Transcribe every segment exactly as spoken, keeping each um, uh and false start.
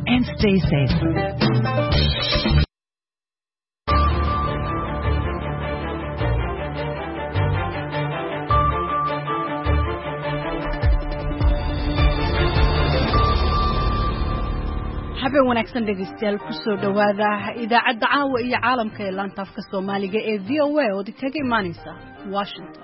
and stay safe. habeen wanaagsan dhegeystayaal ku soo dhawaada idaacadda caawa iyo caalamka ee laanta afka Soomaaliga ee V O A oo kaga imaanaysa Washington.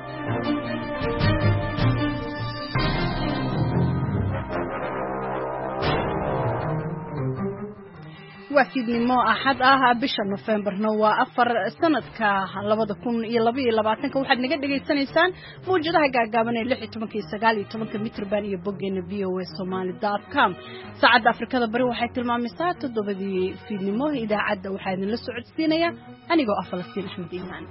وفيدنimo axad ah bisha November-na waa afar sanadka labada kun iyo laba iyo labaatan waxaad naga dhageysanaysaan muujadaha gaagaaban ee lix iyo toban iyo sagaal iyo toban mitir baan iyo boggeena v o a somali dot com saacadda Afrikada bari waxay tilmaamaysaa toddobadii fiidnimo idaacadda waxaa idin la socodsiinaya anigoo ah Falastiin Axmed Iimaan.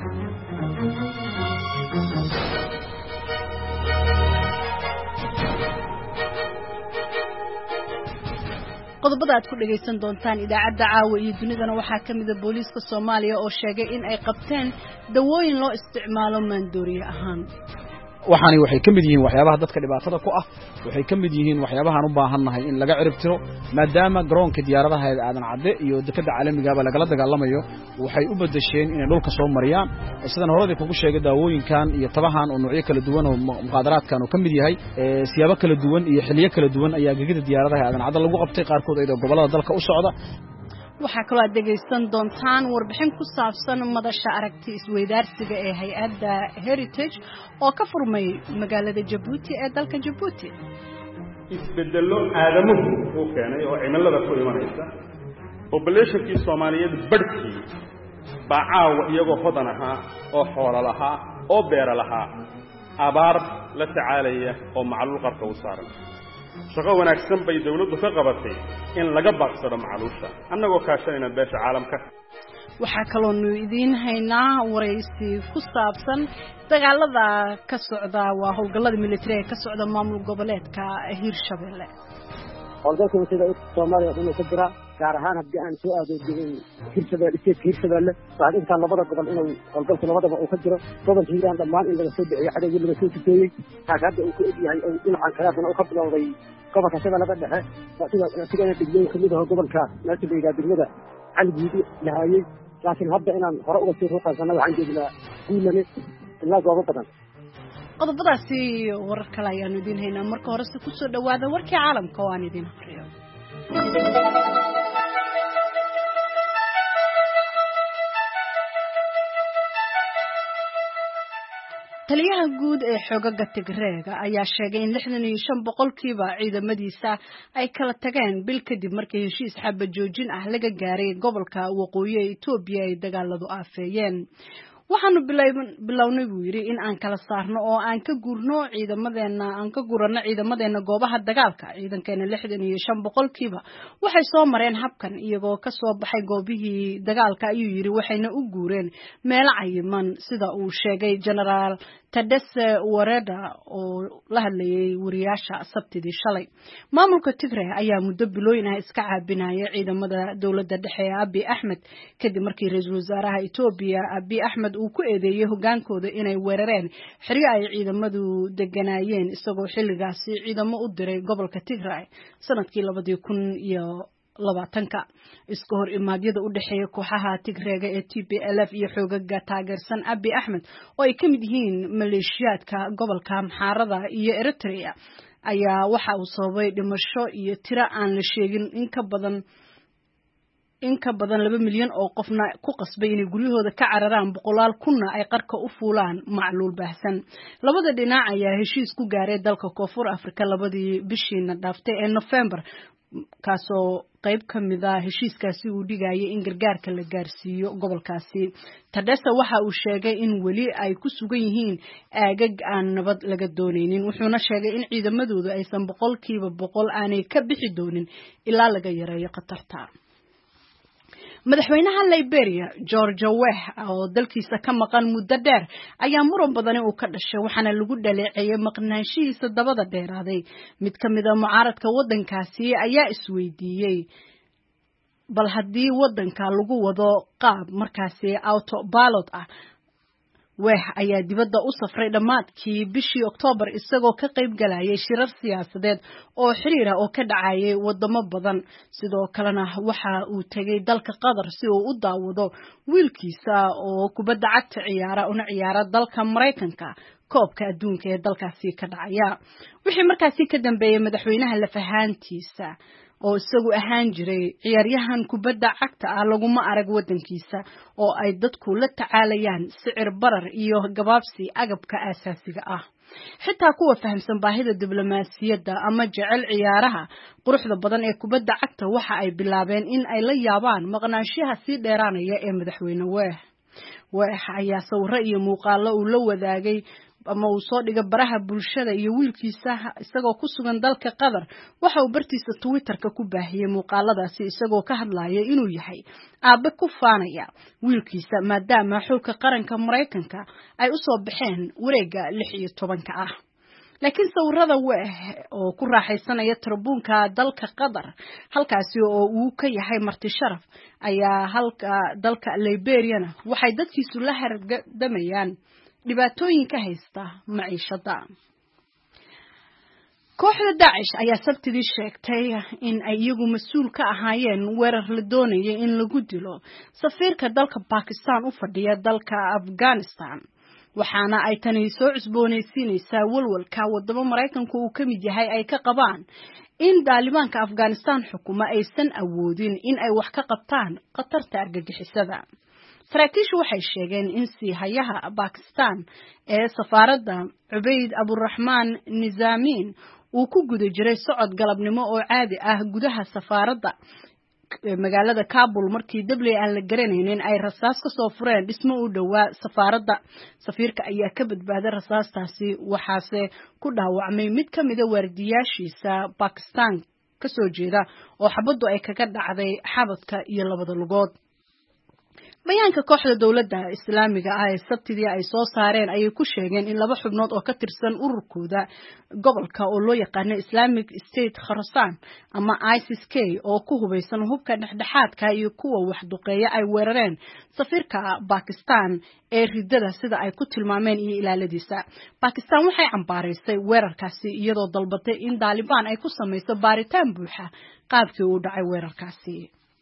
qodobada aad ku dhageysan doontaan idaacadda caawa iyo dunidana waxaa kamid ah booliiska Soomaaliya oo sheegay in ay qabteen dawooyin loo isticmaalo maandooriye ahaan. waxaani waxay kamid yihiin waxyaabaha dadka dhibaatada ku ah waxay kamid yihiin waxyaabaha aan u baahanahay in laga ciribtiro maadaama garoonka diyaaradaha ee aadan cadde iyo dekada caalamiga ah laga dagaalamayo waxay u bedesheen in dhulka soo mariyaan sidan horada kugu sheegay daawooyinkan iyo tabahan oo noocyo kala duwan oo muqaadaraadkan oo kamid yahay siyaabo kala duwan iyo xiliyo kala duwan ayaa gegida diyaaradaha aadan cadde lagu qabtay qaarkood ay gobolada dalka u socda. waxaa kaloo aad dhegeysan doontaan warbixin ku saabsan madasha aragti isweydaarsiga ee hay'adda Heritage oo ka furmay magaalada Djibouti ee dalka Djibouti. isbedelo aadamuhu uu keenay oo cimilada ku imanaysa populationkii Soomaaliyeed badhkii bacaaw iyagoo hodan ahaa oo xoolo lahaa oo beer lahaa abaar la tacaalaya oo macluul qarka u saaran shaqo wanaagsan bay dawladdu ka qabatay in laga baaqsado macluusha annagoo kaashanayna beesha caalamka. waxaa kaloo nu idiin haynaa waraysi ku saabsan dagaalada ka socda waa howlgallada militariga ka socda maamul goboleedka Hirshabelle. howlgalka sida Soomaaliya inuu ka jira gaar ahaan haddii aan soo aado digin Hirshabelle iskeed Hirshabelle waxaa inta labada gobol inuu howlgalka labadaba uu ka jiro gobolka Hiiraan dhammaan in laga soo bixiyo xadayga laga soo sifeeyay hadda uu ku egyahay oo dhinacan kalaasna uu ka bilowday gobolka Shabeellaha Dhexe sida sida digniin kamid ah gobolka naasiga degmada Calguudi lahaayay laakiin hadda inaan hore uga sii ruqaysana waxaan jeednaa guulane ilaa goobo badan. qodobadaasi warar kale ayaan idin haynaa marka hore si ku soo dhawaada warkii caalamka oo aan idin akhriyo. taliyaha guud ee xoogagga Tigreega ayaa sheegay in lixdan iyo shan boqolkiiba ciidamadiisa ay kala tageen bil kadib markii heshiis xabad joojin ah laga gaaray gobolka waqooyi ee Itoobiya ay dagaaladu aafeeyeen. waxaanu bilownay buu yiri in aan kala saarno oo aan ka guurno ciidamadeena aan ka guurno ciidamadeena goobaha dagaalka ciidankeena lixdan iyo shan boqolkiiba waxay soo mareen habkan iyagoo ka soo baxay goobihii dagaalka ayuu yiri waxayna u guureen meel cayiman sida uu sheegay General Tadesse Wareda oo la hadlayay wariyaasha Sabtidii shalay. maamulka Tigray ayaa muddo bilooyin ah iska caabinaya ciidamada dawladda dhexe ee Abiy Ahmed kadib markii ra'iisul wasaaraha Itoobiya Abiy Ahmed uu ku eedeeyay hogaankooda inay weerareen xiriir ay ciidamadu deganayeen isagoo xilligaasi ciidamo u diray gobolka Tigray sanadkii labadii kun iyo labaatanka. iska hor imaadyada u dhaxeeya kooxaha Tigreega ee T P L F iyo xoogaga taageersan Abiy Ahmed oo ay kamid yihiin maleeshiyaadka gobolka Amxaarada iyo Eritrea ayaa waxa uu sababay dhimasho iyo tiro aan la sheegin in ka badan in ka badan laba milyan oo qofna ku qasbay inay guryahooda ka cararaan boqolaal kunna ay qarka u fuulaan macluul baahsan. labada dhinac ayaa heshiis ku gaaray dalka Koonfur Afrika labadii bishiina dhaaftay ee November kaasoo qayb kamid ah heshiiskaasi uu dhigayay in gargaarka la gaarsiiyo gobolkaasi. Tadesse waxa uu sheegay in weli ay ku sugan yihiin aagag aan nabad laga dooneynin wuxuuna sheegay in ciidamadoodu aysan boqolkiiba boqol aanay ka bixi doonin ilaa laga yareeyo khatarta. madaxweynaha Liberia George Weah oo dalkiisa ka maqan muddo dheer ayaa muran badan uu ka dhashay waxaana lagu dhaleeceeyay maqnaanshihiisa dabada dheeraaday. mid kamid ah mucaaradka wadankaasi ayaa isweydiiyay bal haddii wadanka lagu wado qaab markaasi auto ballot ah weex ayaa dibadda u safray dhammaadkii bishii Oktoobar isagoo ka qayb galayay shirar siyaasadeed oo xiriir ah oo ka dhacayay wadamo badan sidoo kalena waxa uu tagay dalka Qatar si uu u daawado wiilkiisa oo kubadda cagta ciyaara una ciyaara dalka Mareykanka koobka adduunka ee dalkaasi ka dhacaya wixii markaasi ka dambeeyay madaxweynaha la fahantiisa oo isagu ahaan jiray ciyaaryahan kubadda cagta ah laguma arag wadankiisa oo ay dadku la tacaalayaan sicir barar iyo gabaabsi agabka aasaasiga ah xitaa kuwa fahamsan baahida diblomaasiyadda ama jecel ciyaaraha quruxda badan ee kubadda cagta waxa ay bilaabeen in ay la yaabaan maqnaanshaha si dheeraanaya ee madaxweyne weex weex ayaa sawirro iyo muuqaallo uu la wadaagay ama uu soo dhigay baraha bulshada iyo wiilkiisa isagoo ku sugan dalka Qatar waxa uu bartiisa Twitter-ka ku baahiyay muuqaaladaasi isagoo ka hadlaya inuu yahay aabe ku faanaya wiilkiisa maadaama xulka qaranka Mareykanka ay u soo baxeen wareega lix iyo tobanka ah laakiin sawirada weex oo ku raaxaysanaya tarbuunka dalka Qatar halkaasi oo uu ka yahay marti sharaf ayaa halka dalka Liberia waxay dadkiisu la hardamayaan dhibaatooyinka haysta maciishada kooxda Daesh ayaa sabtidii sheegtay in ay iyagu mas'uul ka ahaayeen weerar la doonayay in lagu dilo safiirka dalka Pakistan u fadhiya dalka Afghanistan waxaana ay tani soo cusboonaysiinaysaa walwalka wadamo Mareykanku uu ka mid yahay ay ka qabaan in Daalibaanka Afghanistan xukuma aysan awoodin in ay wax ka qabtaan khatarta argagixisada saraakiishu waxay sheegeen in siihayaha Pakistan ee safaaradda Ubayd Abdurrahman Nizamin uu ku guda jiray socod galabnimo oo caadi ah gudaha safaaradda magaalada Kabul markii dabley aan la garanaynin ay rasaas ka soo fureen dhismo u dhawaa safaaradda safiirka ayaa ka badbaaday rasaastaasi waxaase ku dhaawacmay mid ka mid ah waardiyaashiisa Pakistan ka soo jeeda oo xabaddu ay kaga dhacday xabadka iyo labada lugood bayaanka kooxda dawladda islaamiga ah ee sabtidii ay soo saareen ayay ku sheegeen in laba xubnood oo ka tirsan ururkooda gobolka oo loo yaqaan Islamic State Khorasan ama ISIS-K oo ku hubeysan hubka dhexdhexaadka iyo kuwa wax duqeeya ay weerareen safiirka Pakistan ee ridada sida ay ku tilmaameen iyo ilaaladiisa Pakistan waxay cambaaraysay weerarkaasi iyadoo dalbatay in Taliban ay ku sameyso baaritaan buuxa qaabkii uu dhacay weerarkaasi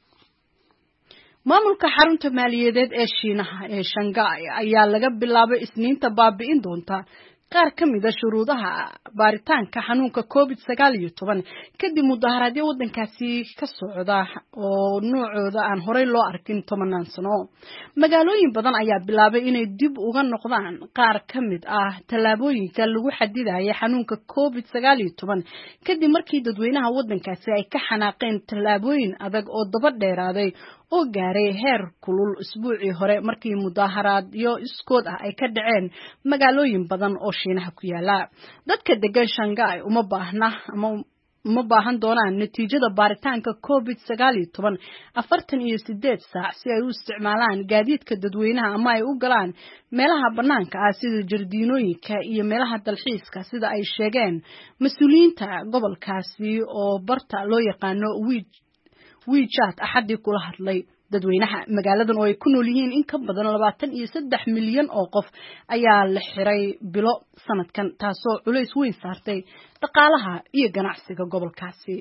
maamulka xarunta maaliyadeed ee Shiinaha ee Shanghai ayaa laga bilaabay isniinta baabi'in doonta qaar ka mid ah shuruudaha baaritaanka xanuunka covid sagaal iyo toban kadib mudaharaadyo wadankaasi ka socda oo noocooda aan horey loo arkin tobanaan sano magaalooyin badan ayaa bilaabay inay dib uga noqdaan qaar ka mid ah tallaabooyinka lagu xadidayo xanuunka covid sagaal iyo toban kadib markii dadweynaha wadankaasi ay ka xanaaqeen tallaabooyin adag oo daba dheeraaday oo gaaray heer kulul isbuucii hore markii mudaharaadyo iskood ah ay ka dhaceen magaalooyin badan oo Shiinaha ku yaala dadka degan Shanghai uma baahna ama uma baahan doonaan natiijada baaritaanka covid sagaal iyo toban afartan iyo sideed saac si ay u isticmaalaan gaadiidka dadweynaha ama ay u galaan meelaha banaanka ah sida jardiinooyinka iyo meelaha dalxiiska sida ay sheegeen mas'uuliyiinta gobolkaasi oo barta loo yaqaano WeChat axadii kula hadlay dadweynaha magaaladan oo ay ku nool yihiin in ka badan labaatan iyo saddex milyan oo qof ayaa la xiray bilo sanadkan taasoo culays weyn saartay dhaqaalaha iyo ganacsiga gobolkaasi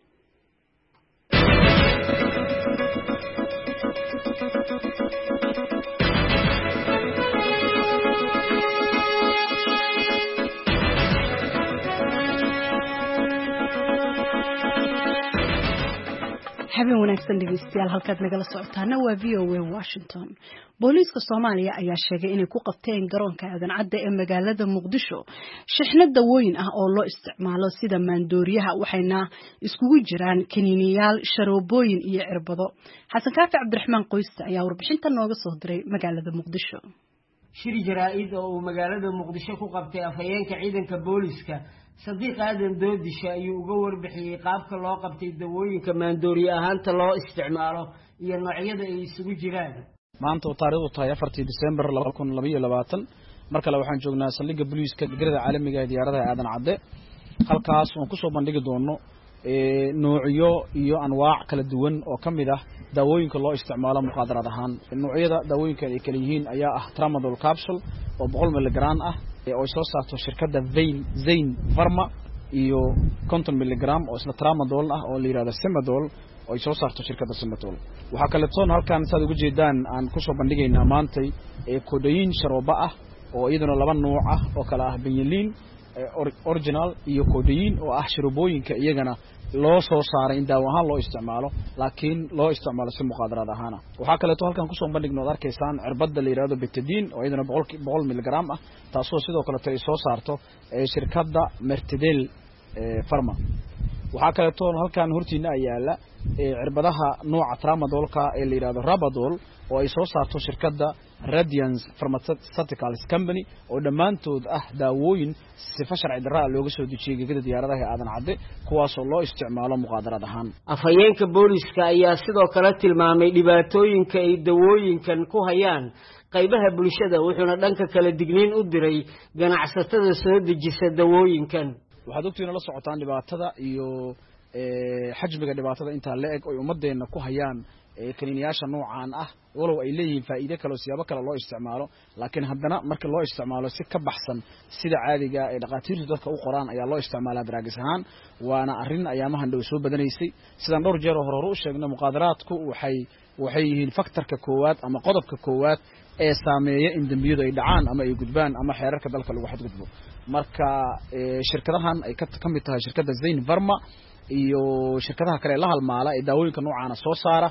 habeen wanaagsan dhegeystayaal halkaad nagala socotaana waa V O A Washington booliiska Soomaaliya ayaa sheegay inay ku qabteen garoonka aadan cadde ee magaalada Muqdisho shixnad dawooyin ah oo loo isticmaalo sida maandooriyaha waxayna iskugu jiraan kaniiniyaal sharoobooyin iyo cirbado xasan kaafi cabdiraxmaan qoyste ayaa warbixinta nooga soo diray magaalada Muqdisho shir jaraa'id oo uu magaalada Muqdisho ku qabtay afhayeenka ciidanka booliiska Sadiq Aadan Doodisha ayuu uga warbixiyay qaabka loo qabtay dawooyinka maandooriye ahaanta loo isticmaalo iyo noocyada ay isugu jiraan maanta oo taariikhdu tahay afartii December laba kun laba iyo labaatan markale waxaan joognaa saldhigga booliiska garada caalamiga ee diyaaradaha aadan cadde halkaas oo ku soo bandhigi doono noocyo iyo anwaac kala duwan oo kamid ah daawooyinka loo isticmaalo muqaadarad ahaan noocyada daawooyinka ay kala yihiin ayaa ah tramadol capsule oo boqol milligram ah oo ay soo saarto shirkadda Vein Zain Pharma iyo konton milligram oo isla tramadol ah oo la yiraahdo Semadol oo ay soo saarto shirkadda Semadol waxa kale toon halkan saad ugu jeedaan aan ku soo bandhigaynaa maantay ee codeine sharooba ah oo iyaduna laba nooc ah oo kala ah benylin original iyo codeine oo ah sharobooyinka iyagana loo soo saaray in daawo ahaan loo isticmaalo laakiin loo isticmaalo si muqaadarad ahaan waxa kale oo halkan ku soo bandhigno arkaysaan cirbadda la yiraahdo betadine oo iyadana boqol milligram ah taasoo sidoo kale ay soo saarto shirkadda Mertedel Pharma waxa kale oo halkan hortiina ay yaala cirbadaha nooca tramadolka ee la yiraahdo Rabadol oo ay soo saarto shirkadda Radiance Pharmaceuticals Company oo dhamaantood ah daawooyin sifa sharci darro ah looga soo dejiyay gegada diyaaradaha aadan cadde kuwaas oo loo isticmaalo muqaadarad ahaan afhayeenka booliska ayaa sidoo kale tilmaamay dhibaatooyinka ay dawooyinkan ku hayaan qaybaha bulshada wuxuuna dhanka kala digniin u diray ganacsatada soo dejisa dawooyinkan waxaad ogtiina la socotaan dhibaatada iyo xajmiga dhibaatada inta la eg oo ummadeena ku hayaan kaniiniyaasha noocan ah walow ay leeyihiin faa'iido kale oo siyaabo kale loo isticmaalo laakiin haddana marka loo isticmaalo si ka baxsan sida caadiga ee dhaqaatiirtu dadka u qoraan ayaa loo isticmaalaa daraagis ahaan waana arrin ayaamahan dhow soo badanaysay sidaan dhowr jeer hore hore u sheegnay muqaadaraadku waxay waxay yihiin faktorka koowaad ama qodobka koowaad ee saameeya in dambiyadu ay dhacaan ama ay gudbaan ama xeerarka dalka lagu xadgudbo marka shirkadahan ay ka mid tahay shirkadda Zain Pharma iyo shirkadaha kale la halmaala ee daawooyinka noocan soo saara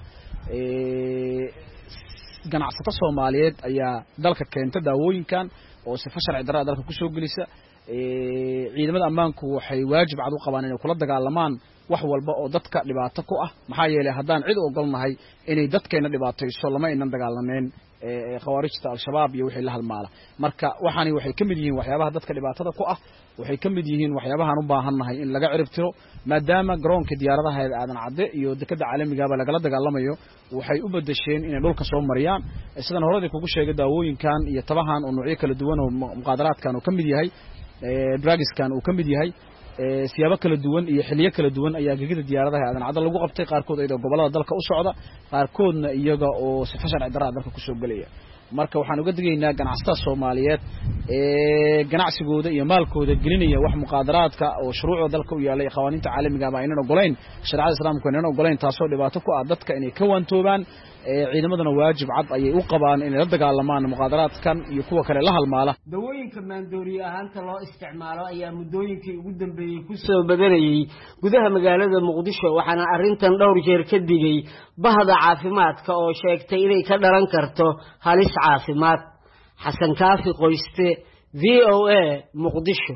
ee ganacsato Soomaaliyeed ayaa dalka keenta daawooyinkan oo si sharci darro dalka ku soo gelisa ee ciidamada ammaanku waxay waajib cad u qabaan inay kula dagaalamaan wax walba oo dadka dhibaato ku ah maxaa yeelay haddaan cid u ogolnahay inay dadkeena dhibaatayso lama inaan dagaalaneen ee khawaarijta al-shabaab iyo wixii la halmaala marka waxaani waxay kamid yihiin waxyaabaha dadka dhibaatada ku ah waxay kamid yihiin waxyaabaha aan u baahannahay in laga ciribtiro maadaama garoonka diyaaradaha aadan cadde iyo dekada caalamiga ah laga dagaalamayo waxay u bedesheen inay dhulka soo mariyaan sidan horadii kugu sheegay daawooyinkan iyo tabahan oo noocyo kala duwan oo muqaadaraadkan oo kamid yahay ee drugskan oo kamid yahay siyaabo kala duwan iyo xiliyo kala duwan ayaa gegida diyaaradaha aadan cadde lagu qabtay qaarkood ay gobolada dalka u socda qaarkoodna iyaga oo si sharci darro dalka ku soo galaya marka waxaan uga digaynaa ganacsatada Soomaaliyeed ee ganacsigooda iyo maalkooda gelinaya wax muqaadaraadka oo shuruucda dalka u yaalay qawaaniinta caalamiga ah inaan ogolayn sharciyada islaamka inaan ogolayn taasoo dhibaato ku ah dadka inay ka wantoobaan ee ciidamadana waajib cad ayay u qabaan inay la dagaalamaan muqaadaraadkan iyo kuwa kale la halmaala dawooyinka maandooriye ahaanta loo isticmaalo ayaa muddooyinkii ugu dambeeyay ku soo badanayay gudaha magaalada Muqdisho waxaana arrintan dhowr jeer ka digay bahda caafimaadka oo sheegtay inay ka dhalan karto halis caafimaad xasan kaafi qoyste V O A Muqdisho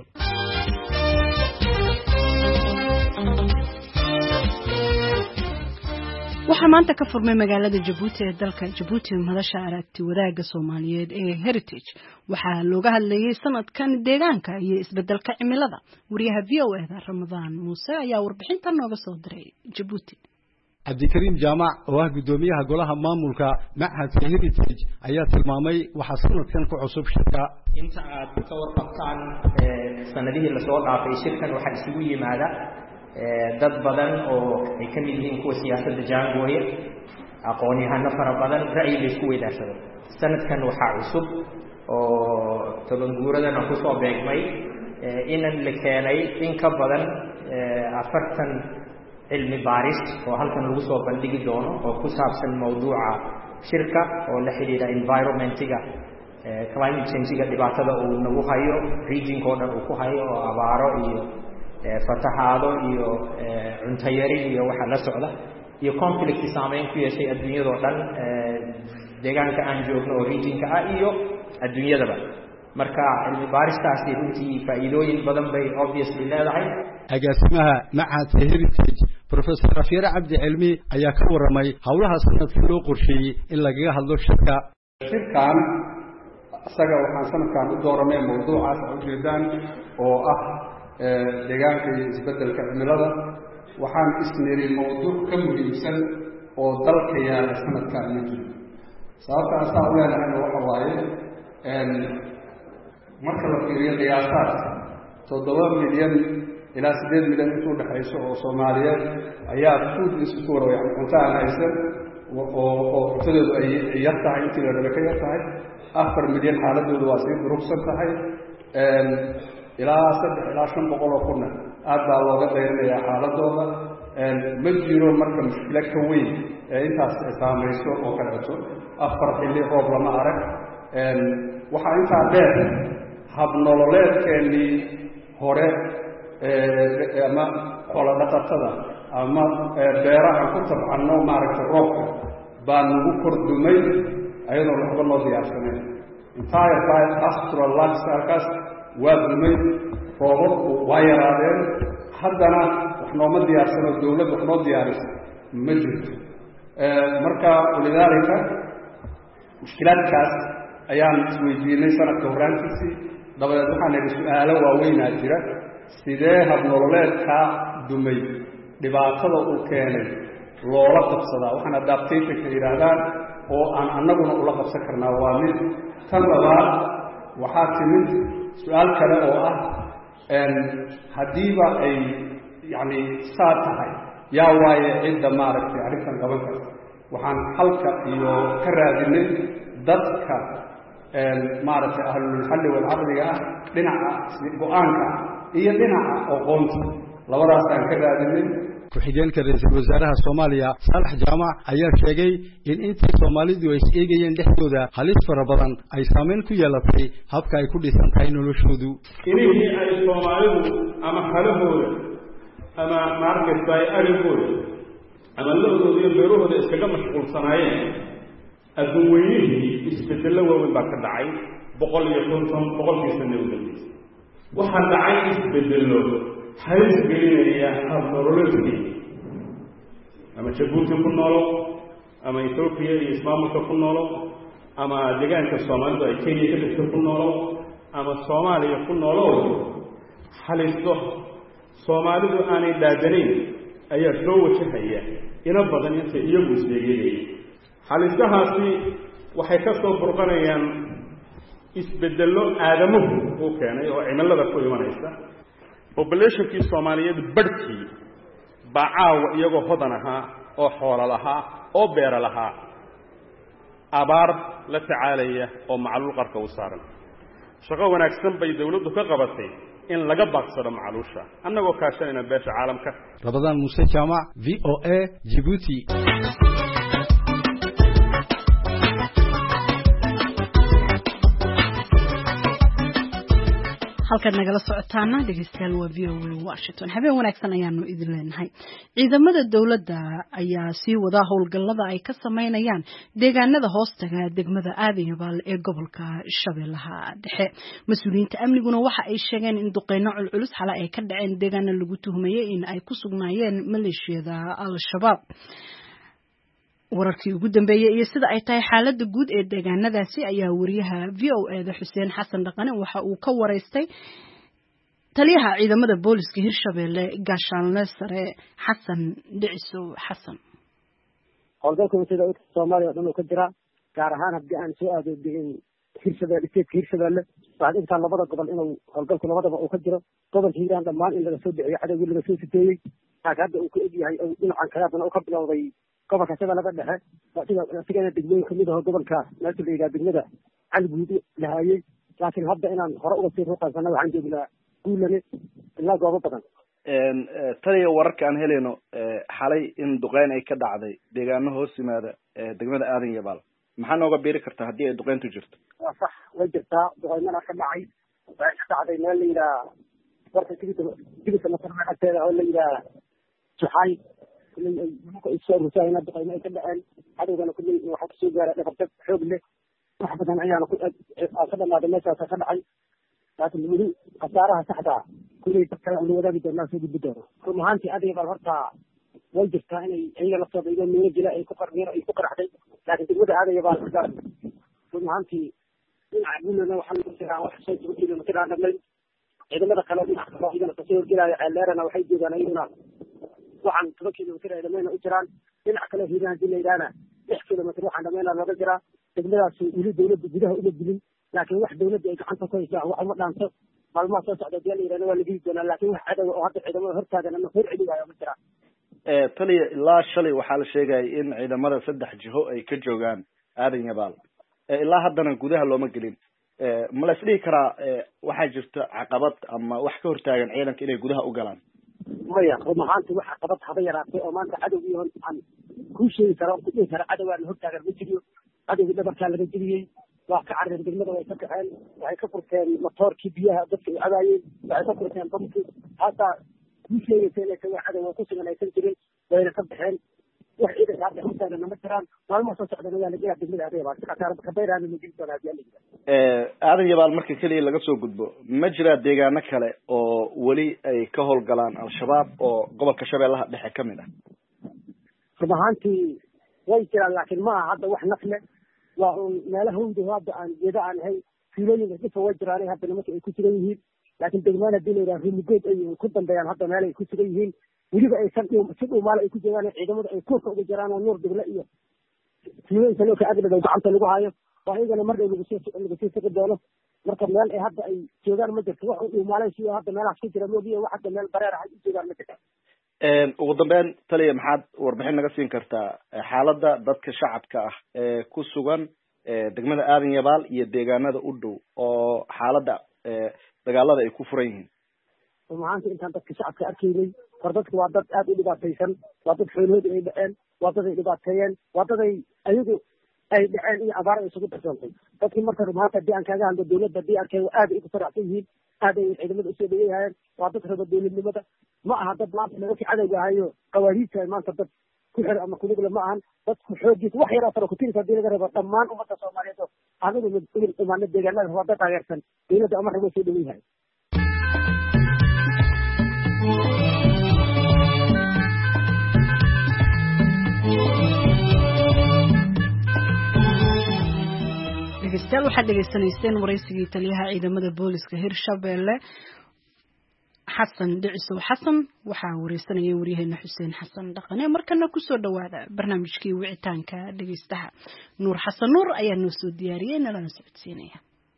waxaa maanta ka furmay magaalada Djibouti ee dalka Djibouti madasha aragti wadaaga Soomaaliyeed ee Heritage waxaa looga hadlayay sanadkan deegaanka iyo isbedelka cimilada wariyaha V O A da Ramadaan Muuse ayaa warbixintan nooga soo diray Djibouti Abdikariim Jaamac oo ah gudoomiyaha golaha maamulka Machadka Heritage ayaa tilmaamay waxa sanadkan ku cusub shirka inta aad ka warqabtaan sanadihii la soo dhaafay shirkan waxa isugu yimaada dad badan oo ay ka mid yihiin kuwa siyaasadda jaangooya aqoon-yahano fara badan ra'yi la isku weydaarsado sanadkan waxaa cusub oo toban guuradana ku soo beegmay inan la keenay in ka badan afartan cilmi baaris oo halkan lagu soo bandhigi doono oo ku saabsan mawduuca shirka oo la xiriira environmentiga climate change-ga dhibaatada uu nagu hayo regionka oo dhan uu ku hayo oo abaaro iyo fatahaado iyo cunto yari iyo waxa la socda iyo conflict saameyn ku yeeshay adduunyada oo dhan deegaanka aan joogno oo regionka ah iyo adduunyadaba marka cilmi baaristaasi runtii faa'iidooyin badan bay obviously leedahay agaasimaha Machadka Heritage Professor Rafiir Cabdi Cilmi ayaa ka waramay hawlaha sanadkii loo qorsheeyay in laga hadlo shirka shirkan asaga waxaan sanadkan u dooranay mawduucaas u jeedaan oo ah deegaanka iyo isbedelka cimilada waxaan isniri mawduuc ka muhiimsan oo dalka yaala sanadkan ma jiro sababta asaa u leenahayna waxa waaye marka la fiiriyo qiyaasaad toddoba milyan ilaa sideed milyan intuu dhexayso oo Soomaaliyeed ayaa food insecure oo yani cunto aan haysan oo oo cuntadoodu ay yar tahay intii la rabay ka yar tahay afar milyan xaaladoodu waa sii durugsan tahay ilaa saddex ilaa shan boqol oo kun aad baa looga dayrinayaa xaaladooda ma jiro marka mushkilad ka weyn ee intaas saamayso oo kaleeto afar xilli roob lama arag waxaa intaa dheer habnololeedkeennii hore ama xoolo dhaqatada ama beeraha ku tabcanno maaragtay roobka baa nagu kordumay ayadoo waxba loo diyaarsaneyn entire pastoral lifestylekaas waa dumay roobabku waa yaraadeen haddana wax nooma diyaarsano dawlad wax noo diyaarisa ma jirto marka walidaalika mushkilaadkaas ayaan isweydiinay sanadka horaantiisii dabadeed waxaan idhi su-aalo waaweynaa jira sidee habnololeedkaa dumay dhibaatada uu keenay loola qabsadaa waxaan adaptationka yidhaahdaan oo aan annaguna ula qabsan karnaa waa mid tan labaad waxaa timid su-aal kale oo ah haddiiba ay yacni saa tahay yaa waaye cidda maaragtay arrintan qaban karta waxaan xalka iyo ka raadinay dadka maaragtay ahlulxalli walcaqdiga ah dhinaca go-aanka iyo dhinaca aqoonta labadaasaan ka raadinay ku-xigeenka ra-iisul wasaaraha Soomaaliya Saalax Jaamac ayaa sheegay in intii Soomaalidu ay is'eegayeen dhexdooda halis fara badan ay saameyn ku yeelatay habka ay ku dhisan tahay noloshoodu inihii ay Soomaalidu ama halahooda ama maarkay arigooda ama lowdooda iyo beerahooda iskaga mashquulsanaayeen adduun weynihii isbedello waaweyn baa ka dhacay boqol iyo konton boqolkii sano u dambeysay waxaa dhacay isbedello halis gelinaya hab nololeedkii ama Jabuuti ku noolo ama Ethiopia iyo Ismaamulka ku noolo ama deegaanka Soomaalidu ay Kenya ka dhigto ku noolo ama Soomaaliya ku noolo halisto Soomaalidu aanay daadanayn ayaa soo wajahaya ina badan inta iyagu isleeyay halistahaasi waxay ka soo burqanayaan isbedello aadamuhu uu keenay oo cimilada ku imanaysa populationkii Soomaaliyeed badhkii baa caawa iyagoo hodan ahaa oo xoolo lahaa oo beera lahaa abaar la tacaalaya oo macluul qarka u saaran shaqo wanaagsan bay dawladdu ka qabatay in laga baaqsado macluusha annagoo kaashanayna beesha caalamka Ramadan Muuse Jaamac V O A Djibouti halkan nagala socotaana dhegeystayaal waa V O A Washington habeen wanaagsan ayaanu idin leenahay ciidamada dawladda ayaa sii wada howlgallada ay ka sameynayaan deegaanada hoostaga degmada Aadyabaal ee gobolka Shabeellaha Dhexe mas'uuliyiinta amniguna waxa ay sheegeen in duqeyno culculus xalay ay ka dhaceen deegaano lagu tuhmayay in ay ku sugnaayeen maleeshiyada Al-Shabaab wararkii ugu dambeeyay iyo sida ay tahay xaaladda guud ee deegaanadaasi ayaa wariyaha V O A da Xuseen Xasan Dhaqane waxa uu ka wareystay taliyaha ciidamada booliska Hirshabeelle Gaashaanle Sare Xasan Dhiciso Xasan howlgalka sida Soomaaliya dhan ka jira gaar ahaan haddii aan soo aado deegaan Hirshabeelle isteedka Hirshabeelle waxaa inta labada gobol inuu howlgalku labadaba uu ka jiro gobolka Hiiraan dhammaan in laga soo bixiyo cadawga laga soo siteeyay hadda uu ka egyahay oo dhinacan kale uu ka bilowday gobolka Shabeellaha Dhexe sida sigana degmooyin kamid ah gobolka meesha la yiraahdo degmada Calguud lahaayay laakiin hadda inaan hore uga sii ruqaysana waxaan joognaa guulane ilaa goobo badan een taliya wararka aan helayno xalay in duqeyn ay ka dhacday deegaano hoos yimaada degmada Aadyabaal maxaa nooga beeri kartaa haddii ay duqeyntu jirto waa sax way jirtaa duqeynana ka dhacay waxay ka dhacday meel la yiraahdo warka tigida tigida masarna agteeda oo la yiraahdo Suxay ay soo rusaayna duqeyno ay ka dhaceen cadawgana kulli waxa ku soo gaaray dhaqab xoog leh wax badan ayaana ku ka dhamaaday meeshaas ka dhacay laakiin weli qasaaraha saxda kulli dadka la wadaagi doonaa soo gudbi doono rumaantii Aadyabaal horta way jirtaa inay ayaga la soo dhigo meel jila ay ku qarniir ay ku qaraxday laakiin degmada Aadyabaal rumaantii dhinaca guulana waxaan ku jiraa wax soo joojiyo ma jiraan dhamay ciidamada kale dhinaca kale ayagana kasoo gelaya xeeleerana waxay joogaan ayaguna waxaan toban kiiloomitir ay dhamayna u jiraan dhinac kale hiiraan hadii la yidhaahna lix kiiloomitir waxaan dhamayna looga jiraa degmadaas weli dawladda gudaha uma dilin laakiin wax dawladda ay gacanta ku haysaa wax uma dhaanto maalmaha soo socda hadii la yidhahdo waa la geli doonaa laakiin wax cadow oo hadda ciidamada hortaagan ama hor celigayo ma jiraan taliya ilaa shalay waxaa la sheegaya in ciidamada saddex jiho ay ka joogaan aadan yabaal ilaa haddana gudaha looma gelin ma la isdhihi karaa waxaa jirta caqabad ama wax ka hortaagan ciidanka inay gudaha u galaan maya run ahaanti wax caqabad haba yaraatay oo maanta cadowgii aan kuu sheegi kara ku dhihi kara cadowgaana hortaagan ma jiriyo cadowgii dhabarkaa laga jeliyey waa ka carreen degmada way ka kaceen waxay ka furteen matoorkii biyaha dadka ay cabaayeen waxay ka furteen bamkii hataa kuu sheegaysa inay taga cadow ku sugan aysan jirin wayna ka baxeen wax ciidanka hadda hortaaganna ma jiraan maalmaha soo socdana waa la gelaa degmada aadan yabaal kabayraana la geli doonaa hadii la aadan yabaal marka keliya laga soo gudbo ma jiraa deegaano kale oo weli ay ka howlgalaan al-shabaab oo gobolka shabeellaha dhexe ka mid ah run ahaantii way jiraan laakiin ma aha hadda wax nafle waa un meelo hawda hadda aan geeda aan ahay fiilooyin isdhifa way jiraanay hadda nimanka ay ku sugan yihiin laakiin degmaan hadii la yidhaha rimigood ay ku dambeeyaan hadda meel ay ku sugan yihiin weliba aysan si dhuumaale ay ku joogaan ciidamada ay kuurka uga jiraan oo nuur dible iyo fiilooyinka loo ka agdhadow gacanta lagu hayo waa iyagana mar dhow lagusii lagu sii saqi doono marka meel ay hadda ay joogaan ma jirto wax dhuumaale siyo hadda meelahaas ku jira moogiya wax hadda meel bareer ah ay u joogaan ma jirto ugu dambeyn taliya maxaad warbixin naga siin kartaa xaaladda dadka shacabka ah ee ku sugan degmada aadan yabaal iyo deegaanada u dhow oo xaaladda dagaalada ay ku furan yihiin run ahaantii intaan dadka shacabka arkaynay hor dadka waa dad aada u dhibaataysan waa dad xoolahooda ay dhaceen waa dad ay dhibaateeyeen waa dad ay ayagu ay dhaceen iyo abaar ay isugu darsoontay dadkii marka run ahaanta haddii aan kaaga hadlo dawladda haddii arkay aad ay ku faraxsan yihiin aad ay ciidamada usoo dhaweeyahayeen waa dad raba dawladnimada ma aha dad maanta nimankii cadowga ahayo qawaariidta maanta dad ku xir ama kuligle ma ahan dadku xoogiisa wax yaroo tara kutiris hadii laga reebo dhammaan ummadda soomaaliyeed oo anigu idin imaano deegaanada waa dad taageersan dawladda ama rabo soo dhaweeyahay dhegeystayaal waxaad dhegeysanayseen waraysigii taliyaha ciidamada booliska hirshabeelle xasan dhicisow xasan waxaa wareysanayay waryaheena xuseen xasan dhaqane markana kusoo dhawaada barnaamijkii wicitaanka dhegeystaha nuur xasan nuur ayaa noo soo diyaariyey nalana socodsiinaya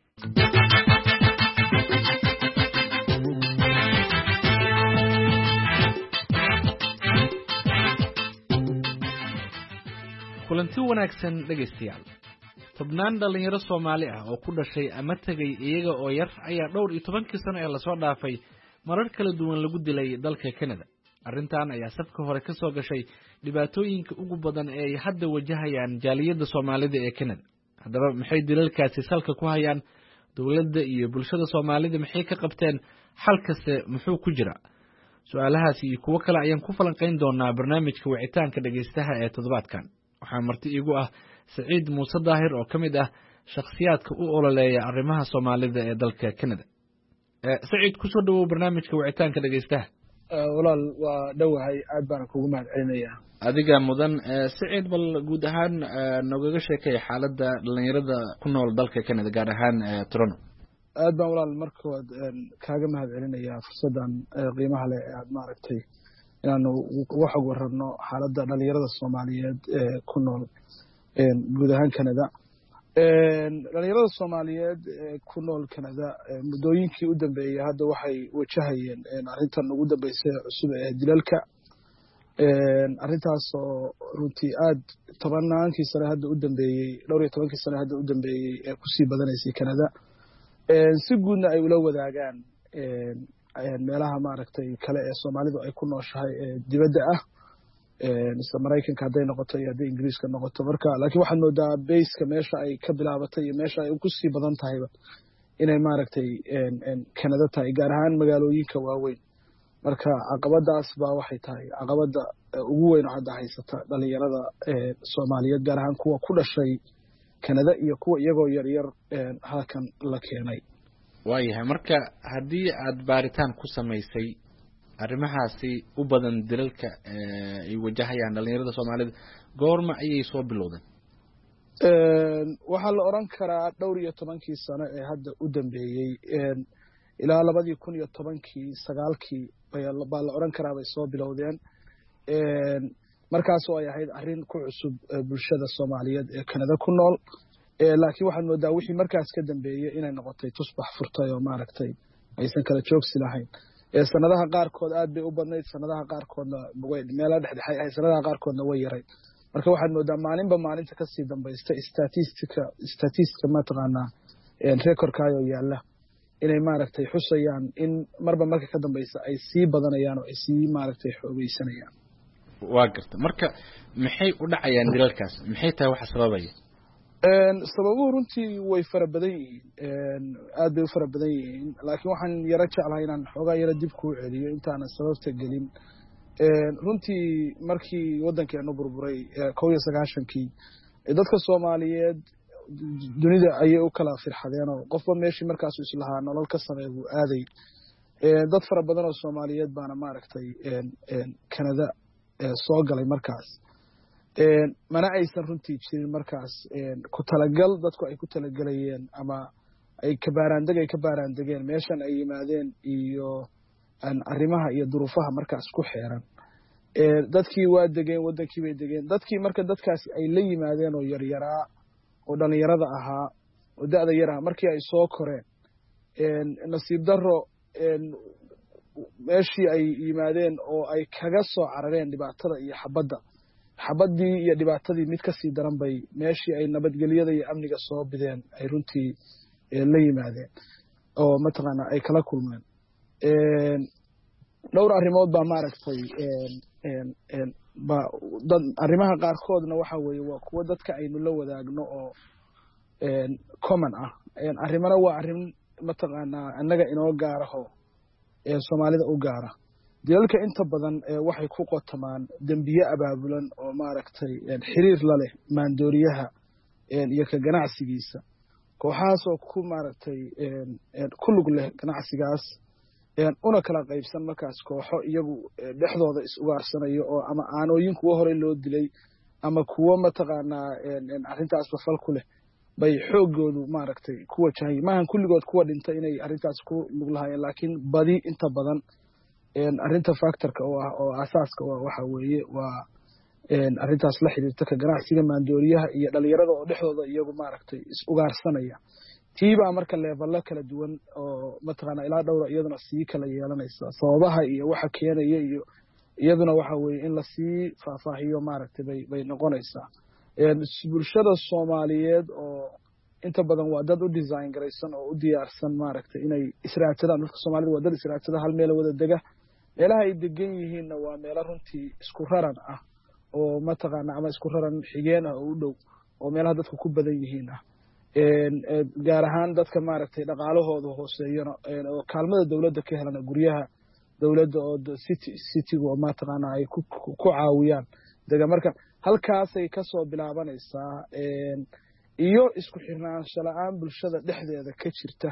kulanti wanaagsan dhegeystayaal tobnaan dhalinyaro Soomaali ah oo ku dhashay ama tagay iyaga oo yar ayaa dhowr iyo tobankii sano ee la soo dhaafay marar kala duwan lagu dilay dalka Canada. Arrintan ayaa safka hore ka soo gashay dhibaatooyinka ugu badan ee ay hadda wajahayaan jaaliyada Soomaalida ee Canada. Haddaba maxay dilalkaasi salka ku hayaan? Dawladda iyo bulshada Soomaalida maxay ka qabteen? Xalkase muxuu ku jira? Su'aalahaasi iyo kuwa kale ayaan ku falanqayn doonaa barnaamijka wicitaanka dhageystaha ee toddobaadkan. Waxaa marti igu ah Saciid Muuse Daahir oo kamid ah shakhsiyaadka u ololeeya arrimaha Soomaalida ee dalka Canada. Saciid ku soo dhawow barnaamijka wicitaanka dhageystaha. walaal waa dhawahay aad baan kugu mahadcelinayaa. Adiga mudan Saciid bal guud ahaan noogaga sheekay xaaladda dhalinyarada ku nool dalka Canada gaar ahaan Toronto. aad baan walaal markood kaaga mahadcelinayaa fursadan qiimaha leh ee aad maaragtay inaanu wax uga warrabno xaaladda dhalinyarada Soomaaliyeed ee ku nool guud ahaan Canada. dhalinyarada Soomaaliyeed ee ku nool Canada muddooyinkii u dambeeyay hadda waxay wajahayeen arrintan ugu dambeysay cusub ee dilalka. arrintaas oo runtii aad tobannaankii sano hadda u dambeeyey dhowr iyo tobankii sano hadda u dambeeyey ee kusii badanaysay Canada. si guudna ay ula wadaagaan meelaha maaragtay kale ee Soomaalidu ay ku nooshahay ee dibadda ah isla Mareykanka hadday noqoto iyo hadday Ingiriiska noqoto marka laakiin waxaad moodaa bayska meesha ay ka bilaabatay iyo meesha ay ku sii badan tahayba inay maaragtay Canada tahay gaar ahaan magaalooyinka waaweyn marka caqabadaas baa waxay tahay caqabada ugu weyn oo hadda haysata dhalinyarada Soomaaliyeed gaar ahaan kuwa ku dhashay Canada iyo kuwa iyagoo yar yar halkan la keenay. waayahay marka haddii aad baaritaan ku samaysay arrimahaasi u badan dilalka ay wajahayaan dhalinyarada Soomaalida goorma ayay soo bilowdeen? waxaa la oran karaa dhowr iyo tobankii sano ee hadda u dambeeyey ilaa labadii kun iyo tobankii sagaalkii baa la oran karaa bay soo bilowdeen markaas oo ay ahayd arrin ku cusub bulshada Soomaaliyeed ee Canada ku nool laakiin waxaad moodaa wixii markaas ka dambeeyay inay noqotay tusbax furtay oo maaragtay aysan kala joogsi lahayn ee sanadaha qaarkood aad bay u badnayd sanadaha qaarkoodna way meelo dhexdhexay ay sanadaha qaarkoodna way yaray marka waxaad moodaa maalinba maalinta ka sii dambaysta statistica statistica ma taqaanaa ee recordkaayo yaala inay maaragtay xusayaan in marba marka ka dambaysa ay sii badanayaan oo ay sii maaragtay xoogeysanayaan waa garta marka maxay u dhacayaan dilalkaas maxay tahay waxa sababaya een sababuhu runtii way fara badan yihiin aad bay u fara badan yihiin laakiin waxaan yara jeclahay inaan xoogaa yara dib ku celiyo intaan sababta gelin een runtii markii waddankeenu burburay kow iyo sagaashankii dadka Soomaaliyeed dunida ayay u kala firxadeen oo qofba meeshii markaas uu islahaa nolol ka sameeyo uu aaday ee dad fara badan oo Soomaaliyeed baana maaragtay een een Canada soo galay markaas een mana aysan runtii jirin markaas een ku talagal dadku ay ku talagalayeen ama ay ka baaraandeg ay ka baaraandegeen meeshan ay yimaadeen iyo aan arrimaha iyo duruufaha markaas ku xeeran ee dadkii waa degeen wadankii bay degeen dadkii marka dadkaasi ay la yimaadeen oo yar yaraa oo dhalinyarada ahaa oo da'da yar ah markii ay soo koreen een nasiib darro een meeshii ay yimaadeen oo ay kaga soo carareen dhibaatada iyo xabadda xabaddii iyo dhibaatadii mid ka sii daran bay meeshii ay nabadgelyada iyo amniga soo bideen ay runtii la yimaadeen oo mataqaanaa ay kala kulmeen dhowr arrimood baa maaragtay ba dad arrimaha qaarkoodna waxa weeye waa kuwa dadka aynu la wadaagno oo common ah arrimana waa arrin mataqaanaa annaga inoo gaaraho ee Soomaalida u gaara dilalka inta badan waxay ku qotamaan dambiye abaabulan oo maaragtay xiriir la leh maandooriyaha iyo ka ganacsigiisa kooxahaas oo ku maaragtay ku lug leh ganacsigaas una kala qaybsan markaas kooxo iyagu dhexdooda is ugaarsanayo oo ama aanooyin kuwa hore loo dilay ama kuwa mataqaanaa arrintaas fal ku leh bay xoogoodu maaragtay ku wajahay maahan kulligood kuwa dhintay inay arrintaas ku lug lahaayeen laakiin badi inta badan arrinta factorka oo ah oo asaaska waxa weeye waa arrintaas la xiriirta ka ganacsiga maandooriyaha iyo dhalinyarada oo dhexdooda iyagu maaragtay is ugaarsanaya tiiba marka level kala duwan oo mataqaanaa ilaa dhowr iyaduna sii kala yeelanaysa sababaha iyo waxa keenaya iyo iyaduna waxa weeye in la sii faahfaahiyo maaragtay bay bay noqonaysaa ee bulshada Soomaaliyeed oo inta badan waa dad u design garaysan oo u diyaarsan maaragtay inay israatadaan dadka Soomaalida waa dad israatada hal meel wada dega meelaha ay degan yihiinna waa meelo runtii isku raran ah oo mataqaanaa ama isku raran xigeen ah oo u dhow oo meelaha dadku ku badan yihiin ah een gaar ahaan dadka maaragtay dhaqaalahooda hooseeyana oo kaalmada dawladda ka helana guryaha dawladda oo city city oo mataqaanaa ay ku caawiyaan daga marka halkaas ay ka soo bilaabanaysaa een iyo isku xirnaansho la'aan bulshada dhexdeeda ka jirta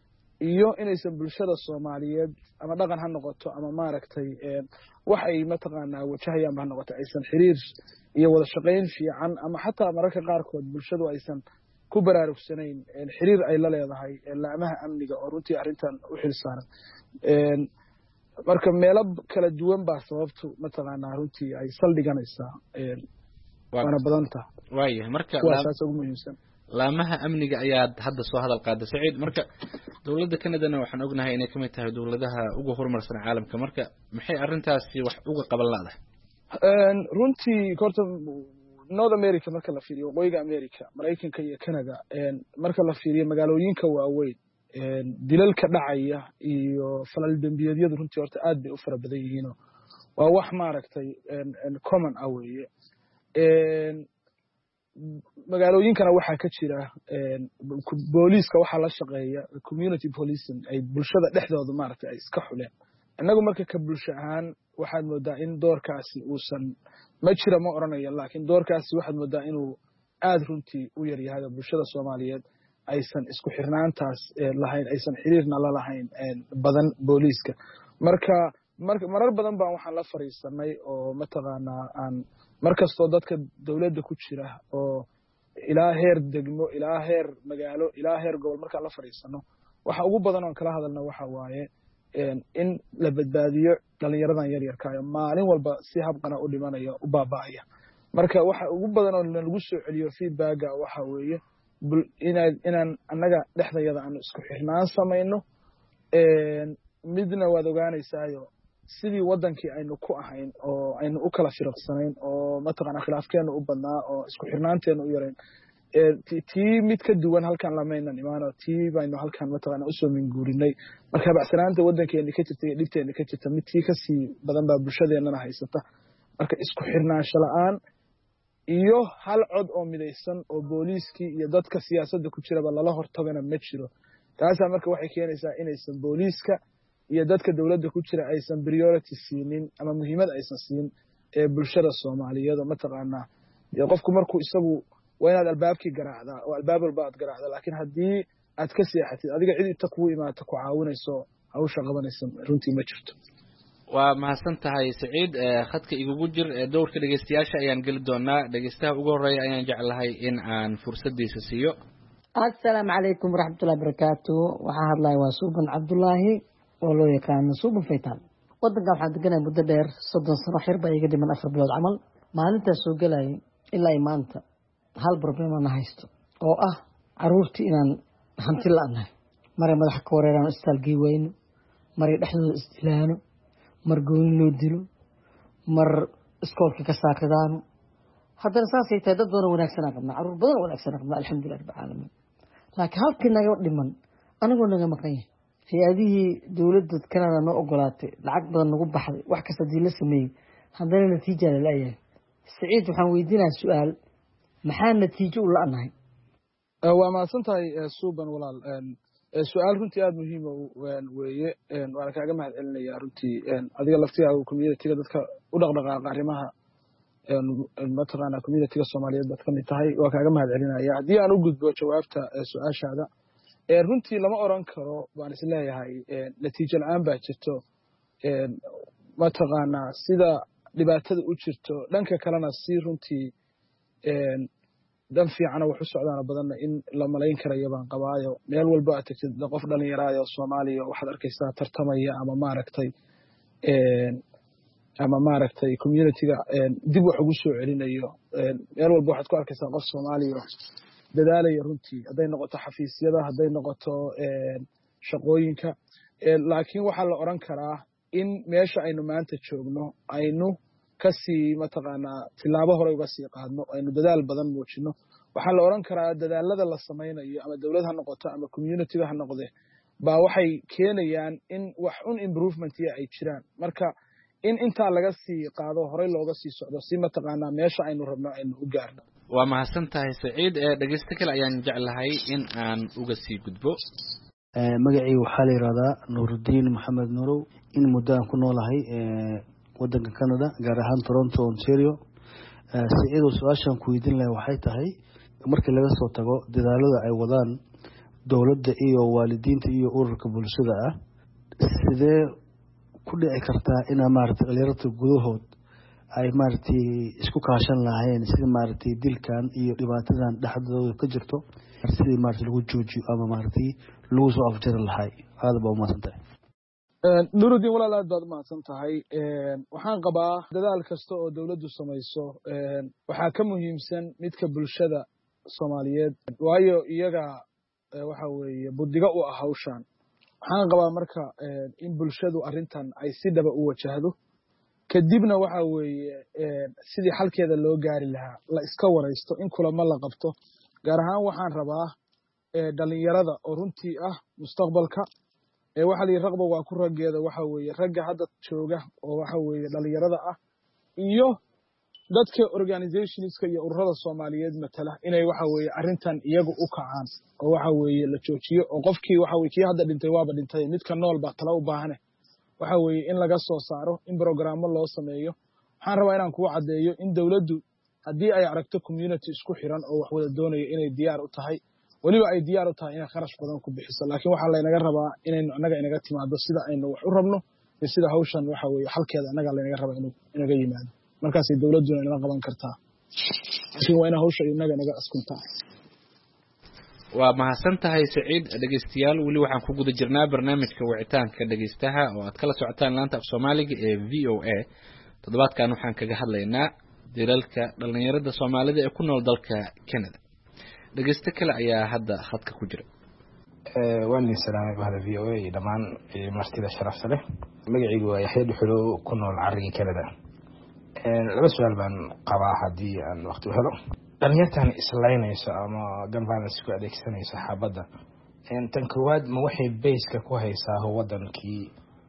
iyo inaysan bulshada Soomaaliyeed ama dhaqan ha noqoto ama maaragtay een wax ay mataqaanaa wajahayaan ha noqoto aysan xiriir iyo wada shaqayn fiican ama xataa mararka qaarkood bulshadu aysan ku baraarugsanayn xiriir ay la leedahay laamaha amniga oo runtii arrintan u xilsaaran een marka meelo kala duwan baa sababtu mataqaanaa runtii ay saldhiganaysaa een waana badanta waayahay marka waasaas ugu muhiimsan laamaha amniga ayaa hadda soo hadal qaaday Saciid marka dawladda Canada waxaan ognahay inay kamid tahay dawladaha ugu horumarsan caalamka marka maxay arrintaasi wax uga qaban laadahay een runtii horta North America marka la fiiriyo waqooyiga America Mareykanka iyo Canada een marka la fiiriyo magaalooyinka waaweyn een dilalka dhacaya iyo falal dambiyeedyadu runtii horta aad bay u fara badan yihiin waa wax maaragtay een common ah weeye een magaalooyinkana waxaa ka jira een booliiska waxa la shaqeeya community policing ay bulshada dhexdooda maaragtay ay iska xuleen annagu marka ka bulsho ahaan waxaad moodaa in doorkaasi uusan ma jira ma oranayo laakiin doorkaasi waxaad moodaa inuu aad runtii u yar yahay bulshada Soomaaliyeed aysan isku xirnaantaas lahayn aysan xiriirna la lahayn badan booliiska marka marar badan baan waxaan la fariisanay oo mataqaanaa aan markastoo dadka dawladda ku jira oo ilaa heer degmo ilaa heer magaalo ilaa heer gobol markaan la fariisano waxa ugu badan oo kala hadalna waxa waaye in la badbaadiyo dhalinyaradan yar yarka ah maalin walba si habqana u dhimanaya u baaba'aya marka waxa ugu badan oo lagu soo celiyo feedback waxa weeye inaan inaan annaga dhexdayada aan isku xirnaan sameeyno midna waad ogaanaysaayo sidii wadankii aynu ku ahayn oo aynu u kala firaqsanayn oo mataqaanaa khilaafkeenu u badnaa oo isku xirnaanteenu u yarayn tii mid ka duwan halkan lamaynan imaano tii baynu halkan mataqaanaa usoo minguurinay marka bacsanaanta wadankeeni ka jirta iyo dhibteeni ka jirta mid tii kasii badan baa bulshadeennana haysata marka isku xirnaansho la-aan iyo hal cod oo midaysan oo booliiskii iyo dadka siyaasadda ku jiraba lala hortagana ma jiro taasaa marka waxay keenaysaa inaysan booliiska iyo dadka dowladda ku jira aysan priority siinin ama muhiimad aysan siin ee bulshada Soomaaliyeed oo mataqaanaa dee qofku markuu isagu waa inaad albaabkii garaacdaa oo albaab walba aad garaacdaa laakiin haddii aad ka seexatid adiga cid inta kugu imaata ku caawinayso hawsha qabanaysa runtii ma jirto waa mahadsan tahay Saciid khadka igugu jir dowrka dhageystayaasha ayaan gali doonaa dhageystaha ugu horeeya ayaan jeclahay in aan fursadiisa siiyo assalaamu calaykum waraxmatullahi wabarakaatuh waxaa hadlaya waa Suuban Cabdullaahi oo loo yaqaan Suuban Faytaan wadanka waxaan deganahay muddo dheer soddon sano xir baa iga dhiman afar bilood camal maalintaas soo galay ilaa maanta hal problem aan haysto oo ah caruurtii inaan hanti la'aanahay maray madaxa ka wareeraan istaalgii weyno maray dhexdooda isdilaano mar gooni loo dilo mar iskoolka ka saakadaan haddana saasay tahay dad badan wanaagsan aan qabnaa caruur badan wanaagsan aan qabnaa alxamdulilah rabbil caalamiin laakiin halkii naga dhiman anigoo naga maqan yahay hay-adihii dowladda Canada noo ogolaatay lacag badan nagu baxday wax kasta dii la sameeyey haddana natiija la leeyahay Saciid waxaan weydiinayaa su'aal maxaa natiijo u la'anahay waa mahadsan tahay Suuban walaal su'aal runtii aad muhiim u weeye waan kaaga mahadcelinayaa runtii adiga laftiga community-ga dadka u dhaqdhaqaaqa arrimaha mataqaanaa community-ga Soomaaliyeed dadka mid tahay waa kaaga mahadcelinayaa haddii aan u gudbo jawaabta su'aashaada runtii lama oran karo baan is leeyahay natiijo la'aan baa jirto mataqaanaa sida dhibaatada u jirto dhanka kalena si runtii dan fiicana wax u socdaana badanna in la malayn karayo baan qabaayo meel walba aad tagtid qof dhalinyaraayo Soomaaliya waxaad arkaysaa tartamaya ama maaragtay ama maaragtay community-ga dib wax ugu soo celinayo meel walba waxaad ku arkaysaa qof Soomaaliya dadaalaya runtii hadday noqoto xafiisyada hadday noqoto shaqooyinka laakiin waxaa la oran karaa in meesha aynu maanta joogno aynu kasii mataqaanaa tilaabo hore uga sii qaadno aynu dadaal badan muujino waxaa la oran karaa dadaalada la samaynayo ama dowlad ha noqoto ama community-ga ha noqde baa waxay keenayaan in wax un improvement ay jiraan marka in intaa laga sii qaado horey looga sii socdo si mataqaanaa meesha aynu rabno aynu u gaarno waa mahadsan tahay Saciid ee dhageysta kale ayaan jeclahay in aan uga sii gudbo magacii waxaa la yiraahdaa Nuruddin Maxamed Nurow in muddo aan ku noolahay wadanka Canada gaar ahaan Toronto Ontario Saciid su'aashan ku weydiin lahaa waxay tahay markii laga soo tago dadaalada ay wadaan dowladda iyo waalidiinta iyo ururka bulshada ah sidee ku dhici kartaa in maaragtay dhalinyarada gudahood ay maaragtay isku kaashan lahayn sida maaragtay dilkan iyo dhibaatadan dhaxdooda ka jirto sidii maaragtay lagu joojiyo ama maaragtay lagu soo afjari lahay aad baa u mahadsantahay Nuruddin walaal aad baad u mahadsan tahay waxaan qabaa dadaal kasta oo dowladdu samayso waxaa ka muhiimsan midka bulshada Soomaaliyeed waayo iyaga waxa weeye budiga u ah hawshan waxaan qabaa marka in bulshadu arrintan ay si dhaba u wajahdo kadibna waxa weeye sidii xalkeeda loo gaari lahaa la iska waraysto in kulamo la qabto gaar ahaan waxaan rabaa dhalinyarada oo runtii ah mustaqbalka waxa la raqba waa ku rageeda waxa weeye ragga hadda jooga oo waxa weeye dhalinyarada ah iyo dadka organizationska iyo ururada Soomaaliyeed matala inay waxa weeye arrintan iyagu u kacaan oo waxa weeye la joojiyo oo qofkii waxa weeye kii hadda dhintay waaba dhintay midka nool baa tala u baahan waxa weeye in laga soo saaro in programmo loo sameeyo waxaan rabaa inaan kugu cadeeyo in dawladdu haddii ay aragto community isku xiran oo wax wada doonayo inay diyaar u tahay waliba ay diyaar u tahay inay kharash badan ku bixiso laakiin waxa la inaga rabaa inaynu anaga inaga timaado sida aynu wax u rabno iyo sida hawshan waxa weeye xalkeeda anaga la inaga rabaa inuu inaga yimaado markaas ay dawladdu inala qaban kartaa laakiin waa in hawsha inaga inaga askuntaa waa mahadsan tahay Saciid dhageystayaal wali waxaan ku guda jirnaa barnaamijka wicitaanka dhageystaha oo aad kala socotaan laanta af Soomaaliga ee V O A toddobaadkan waxaan kaga hadlaynaa dilalka dhalinyarada Soomaalida ee ku nool dalka Canada dhageysta kale ayaa hadda khadka ku jira waan idin salaamay bahda v o a iyo dhammaan martida sharafta leh magacaygu waa yaxya dhuxulo ku nool carigii Canada. laba su'aal baan qabaa haddii aan waqti u helo. dhalinyartan islaynayso ama gun violence ku adeegsanayso xabadda tan koowaad ma waxay bayska ku haysaa wadankii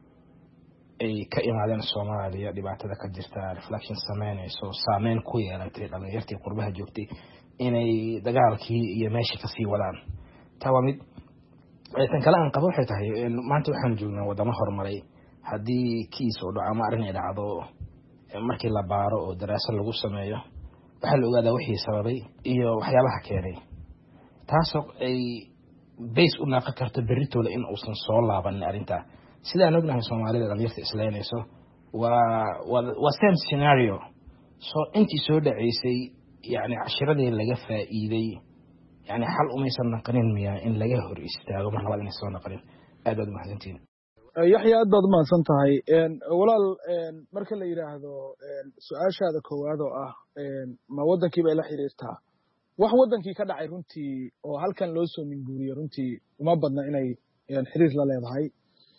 ay ka imaadeen Soomaaliya dhibaatada ka jirta reflection sameynayso saameyn ku yeelatay dhalinyartii qurbaha joogtay inay dagaalkii iyo meeshii ka sii wadaan. taa waa mid tan kale aan qabo waxay tahay maanta waxaan joognaa wadamo horumaray haddii kiis oo dhaco ama arrin ay dhacdo markii la baaro oo daraasad lagu sameeyo waxaa la ogaadaa wixii sababay iyo waxyaabaha keenay taasoo ay base u naaqan karto berritooda in uusan soo laabanin arrintaa. sidaan ognahay Soomaalida dhalinyarta islaynayso waa waa same scenario soo intii soo dhaceysay yani cashiradii laga faa'iiday يعني حل أميس النقرين ميا إن لجاه رئيسته وما هو الناس النقرين هذا المحزنين. يحيى أدب ما سنتهاي إن ولا إن مركل يرى هذا سؤال هذا كوا هذا آه إن ما ودك يبقى لحيرتها وح ودك كده عيرنتي أو هل كان لوسو من جوري رنتي وما بدنا إني يعني حريز لا لا هاي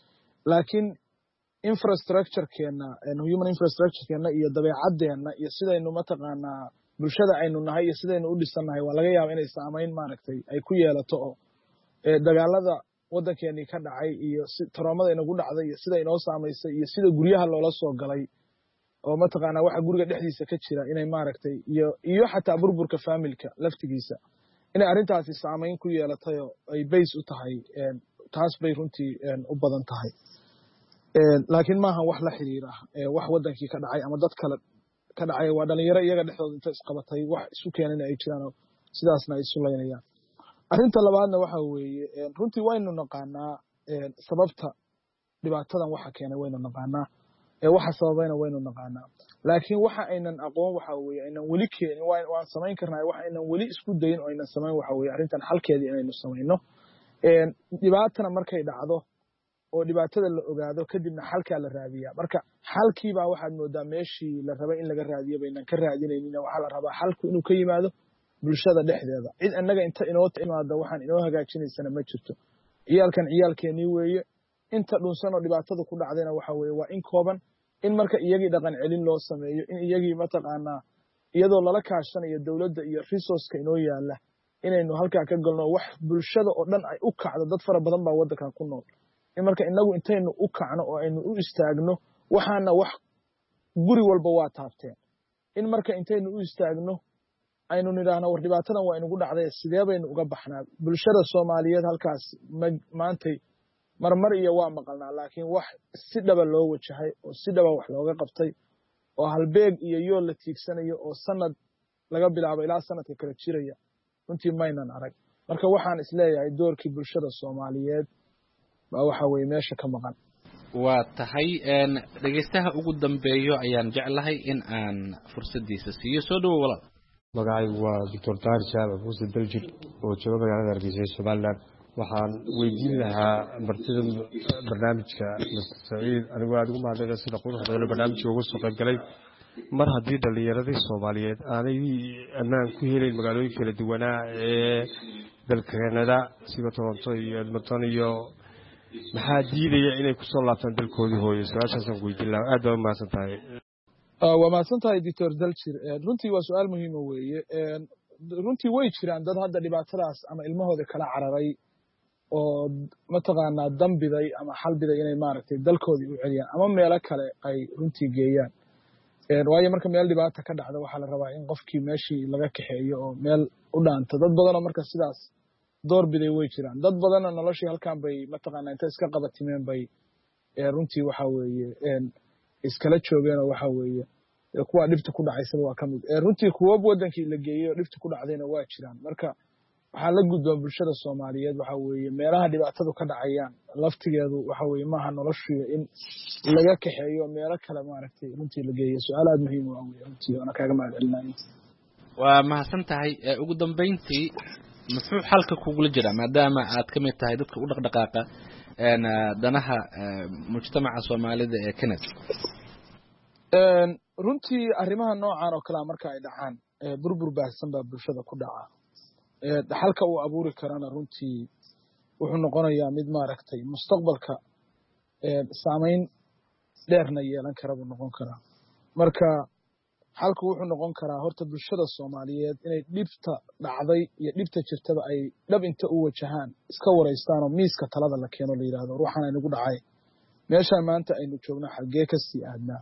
لكن infrastructure كنا إنه human infrastructure كنا يدبي عدنا يصير إنه مثلا bulshada aynu nahay iyo sidaynu u dhisanahay waa laga yaabaa inay saameyn maaragtay ay ku yeelato oo ee dagaalada wadankeeni ka dhacay iyo si taraamada inagu dhacday iyo sida inoo saameysay iyo sida guryaha loola soo galay oo mataqaana waxa guriga dhexdiisa ka jira inay maaragtay iyo iyo xataa burburka familka laftigiisa inay arintaasi saameyn ku yeelatay oo ay base u tahay ee taas bay runtii u badan tahay ee laakiin maaha wax la xiriira ee wax wadankii ka dhacay ama dad kale ka dhacay waa dhalinyaro iyaga dhexdooda inta isqabatay wax isu keenay ay jiraan sidaasna ay isu leeynayaan. arrinta labaadna waxa weeye runtii waynu naqaanaa sababta dhibaatadan waxa keenay waynu naqaanaa ee waxa sababayna waynu naqaanaa laakiin waxa aynan aqoon waxa weeye aynan weli keenin waan samayn karnaa waxa aynan weli isku dayin oo aynan samayn waxa weeye arrintan xalkeedii inaynu samayno ee dhibaatana markay dhacdo oo dhibaatada la ogaado kadibna xalka la raadiyaa marka xalkii baa waxaad moodaa meeshii la rabay in laga raadiyo baynan ka raadinaynin waxa la rabaa xalku inuu ka yimaado bulshada dhexdeeda cid annaga inta inoo timaado waxaan inoo hagaajinaysana ma jirto ciyaalkan ciyaalkeeni weeye inta dhunsan oo dhibaatada ku dhacdayna waxa weeye waa in kooban in marka iyagii dhaqan celin loo sameeyo in iyagii mataqaana iyadoo lala kaashanayo dawladda iyo resource-ka inoo yaala inaynu halka ka galno wax bulshada oo dhan ay u kacdo dad fara badan baa wadanka ku nool in marka inagu intaynu u kacno oo aynu u istaagno waxaana wax guri walba waa taabteen in marka intaynu u istaagno aynu nidhaahno war dhibaatadan waa inagu dhacday sidee baynu uga baxnaa bulshada Soomaaliyeed halkaas maantay marmar iyo waa maqalnaa laakiin wax si dhaba loo wajahay oo si dhaba wax looga qabtay oo halbeeg iyo yool la tiigsanayo oo sanad laga bilaabo ilaa sanadka kala jiraya runtii maynan arag marka waxaan isleeyahay doorkii bulshada Soomaaliyeed baa waxa weeye meesha ka maqan. waa tahay een dhageystaha ugu dambeeyo ayaan jeclahay in aan fursadiisa siiyo soo dhawo walaal. magacaygu waa Doctor Tahir Shaab Muuse Daljir oo jooga magaalada Hargeysa Somaliland waxaan weydiin lahaa martida barnaamijka Mister Saciid anigu aad ugu mahadnaqay sida quruxda leh barnaamijka ugu soo qayb galay mar haddii dhalinyaradii Soomaaliyeed aanay ammaan ku helin magaalooyin kala duwan ee dalka Canada sida Toronto iyo Edmonton iyo maxaa diidaya inay ku soo laabtaan dalkoodii hooyo su'aashaasaan weydiin lahaa aad baa u mahadsan tahay. waa mahadsan tahay Doctor Daljir runtii waa su'aal muhiim ah weeye runtii way jiraan dad hadda dhibaatadaas ama ilmahooda kala cararay oo mataqaanaa dambiday ama xalbiday inay maaragtay dalkoodii u celiyaan ama meelo kale ay runtii geeyaan waayo marka meel dhibaata ka dhacda waxaa la rabaa in qofkii meeshii laga kaxeeyo oo meel u dhaanto dad badan oo marka sidaas door biday way jiraan dad badan oo noloshii halkan bay mataqaanaa inta iska qabatimeen bay runtii waxa weeye iskala joogeen oo waxa weeye kuwa dhibta ku dhacaysaba waa kamid runtii kuwa wadankii la geeyay oo dhibta ku dhacdayna waa jiraan marka waxaa la gudboon bulshada Soomaaliyeed waxa weeye meelaha dhibaatadu ka dhacayaan laftigeedu waxa weeye maaha noloshii in laga kaxeeyo meelo kale maaragtay runtii la geeyo su'aal aad muhiim u ah runtii ana kaaga mahadcelinayo. waa mahadsan tahay ugu dambeyntii muxuu xalka kugula jira maadaama aad ka mid tahay dadka u dhaqdhaqaaqa een danaha mujtamaca Soomaalida ee Canada een runtii arrimaha noocan oo kala marka ay dhacaan burbur baahsan baa bulshada ku dhaca ee xalka uu abuuri karana runtii wuxuu noqonayaa mid maaragtay mustaqbalka saameyn dheerna yeelan kara buu noqon karaa marka xalku wuxuu noqon karaa horta bulshada Soomaaliyeed inay dhibta dhacday iyo dhibta jirtada ay dhab inta u wajahaan iska wareystaan oo miiska talada la keeno la yiraahdo ruuxan ay nagu dhacay meesha maanta aynu joogno xalgee ka sii aadnaa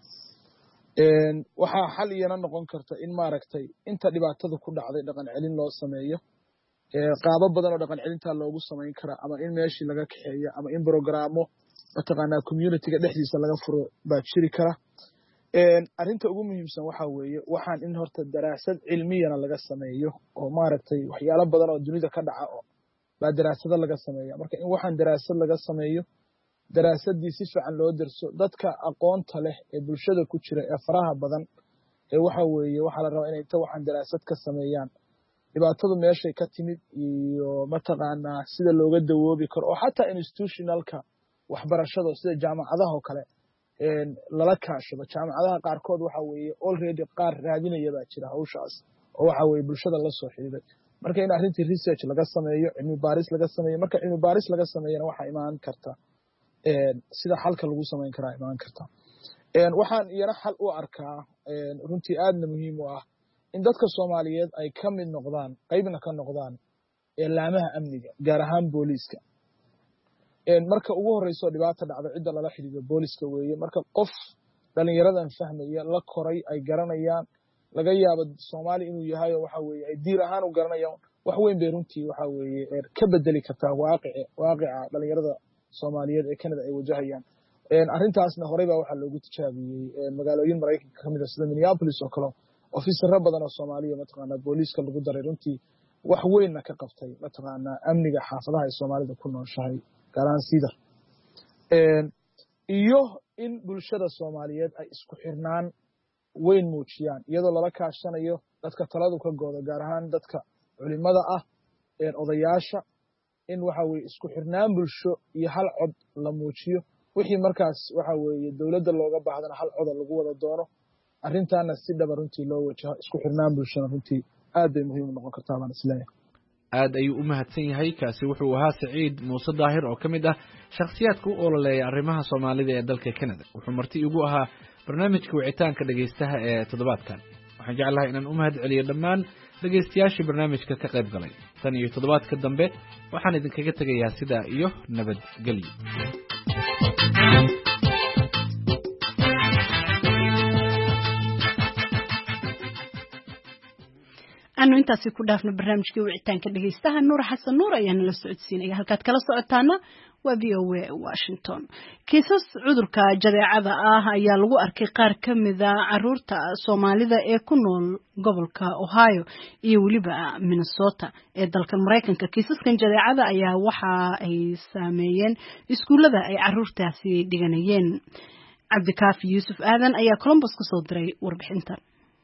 een waxa xal iyana noqon karta in maaragtay inta dhibaatada ku dhacday dhaqan celin loo sameeyo ee qaabo badan oo dhaqan celinta loogu sameyn kara ama in meeshii laga kaxeeyo ama in programo mataqaanaa community-ga dhexdiisa laga furo baa jiri kara een arinta ugu muhiimsan waxa weeye waxaan in horta daraasad cilmiyana laga sameeyo oo maaragtay waxyaalo badan oo dunida ka dhaca oo baa daraasada laga sameeyo marka in waxaan daraasad laga sameeyo daraasadii si fiican loo darso dadka aqoonta leh ee bulshada ku jira ee faraha badan ee waxa weeye waxa la rabaa inay inta waxaan daraasad ka sameeyaan dhibaatadu meeshay ka timid iyo mataqaanaa sida looga dawoobi karo oo xataa institutionalka waxbarashada sida jaamacadaha oo kale een lala kaashado jaamacadaha qaarkood waxa weeye already qaar raadinaya baa jira hawshaas oo waxa weeye bulshada la soo xiriiray marka in arrintii research laga sameeyo cilmi baaris laga sameeyo marka cilmi baaris laga sameeyana waxa imaan karta een sida xalka lagu sameyn karaa imaan karta een waxaan iyana xal u arkaa een runtii aadna muhiim u ah in dadka Soomaaliyeed ay ka mid noqdaan qaybna ka noqdaan ilaamaha amniga gaar ahaan booliska een marka ugu horeyso dhibaato dhacdo cid lala xiriiro booliska weeye marka qof dhalinyaradan fahmaya la koray ay garanayaan laga yaabo Soomaali inuu yahay waxa weeye ay diir ahaan u garanayaan wax weyn bay runtii waxa weeye ka bedeli kartaa waaqici waaqica dhalinyarada Soomaaliyeed ee Canada ay wajahayaan een arintaasna horey baa waxa loogu tijaabiyay magaalooyin Mareykanka kamid ah sida Minneapolis oo kale officer badan oo Soomaaliya mataqaanaa booliska lagu daray runtii wax weyn ka qabtay mataqaanaa amniga xaafadaha ay Soomaalida ku nooshahay gaaraan sida een iyo in bulshada Soomaaliyeed ay isku xirnaan weyn muujiyaan iyadoo lala kaashanayo dadka taladu ka goodo gaar ahaan dadka culimada ah ee odayaasha in waxa weeye isku xirnaan bulsho iyo hal cod la muujiyo wixii markaas waxa weeye dawladda looga baahdana hal cod lagu wada doono arrintaana si dhab runtii loo wajaho isku xirnaan bulshada runtii aad bay muhiim u noqon kartaa baan isleeyahay aad ayuu u mahadsan yahay kaasi wuxuu ahaa Saciid Muuse Daahir oo kamid ah shakhsiyaadka u ololeeya arrimaha Soomaalida ee dalka Canada wuxuu marti ugu ahaa barnaamijka wicitaanka dhageystaha ee toddobaadkan waxaan jeclahay inaan u mahad celiyo dhammaan dhageystayaashii barnaamijka ka qayb galay tan iyo toddobaadka dambe waxaan idinkaga tegayaa sidaa iyo nabadgelyo anu intaasi ku dhaafno barnaamijkii wicitaanka dhageystaha Nuur Xasan Nuur ayaan la socodsiinaya halkaad kala socotaana waa V O A Washington kiisas cudurka jadeecada ah ayaa lagu arkay qaar kamid ah caruurta Soomaalida ee ku nool gobolka Ohio iyo waliba Minnesota ee dalka Mareykanka kiisaskan jadeecada ayaa waxa ay saameeyeen iskuulada ay caruurtaasi dhiganayeen Cabdikaafi Yuusuf Aadan ayaa Columbus ku soo diray warbixintan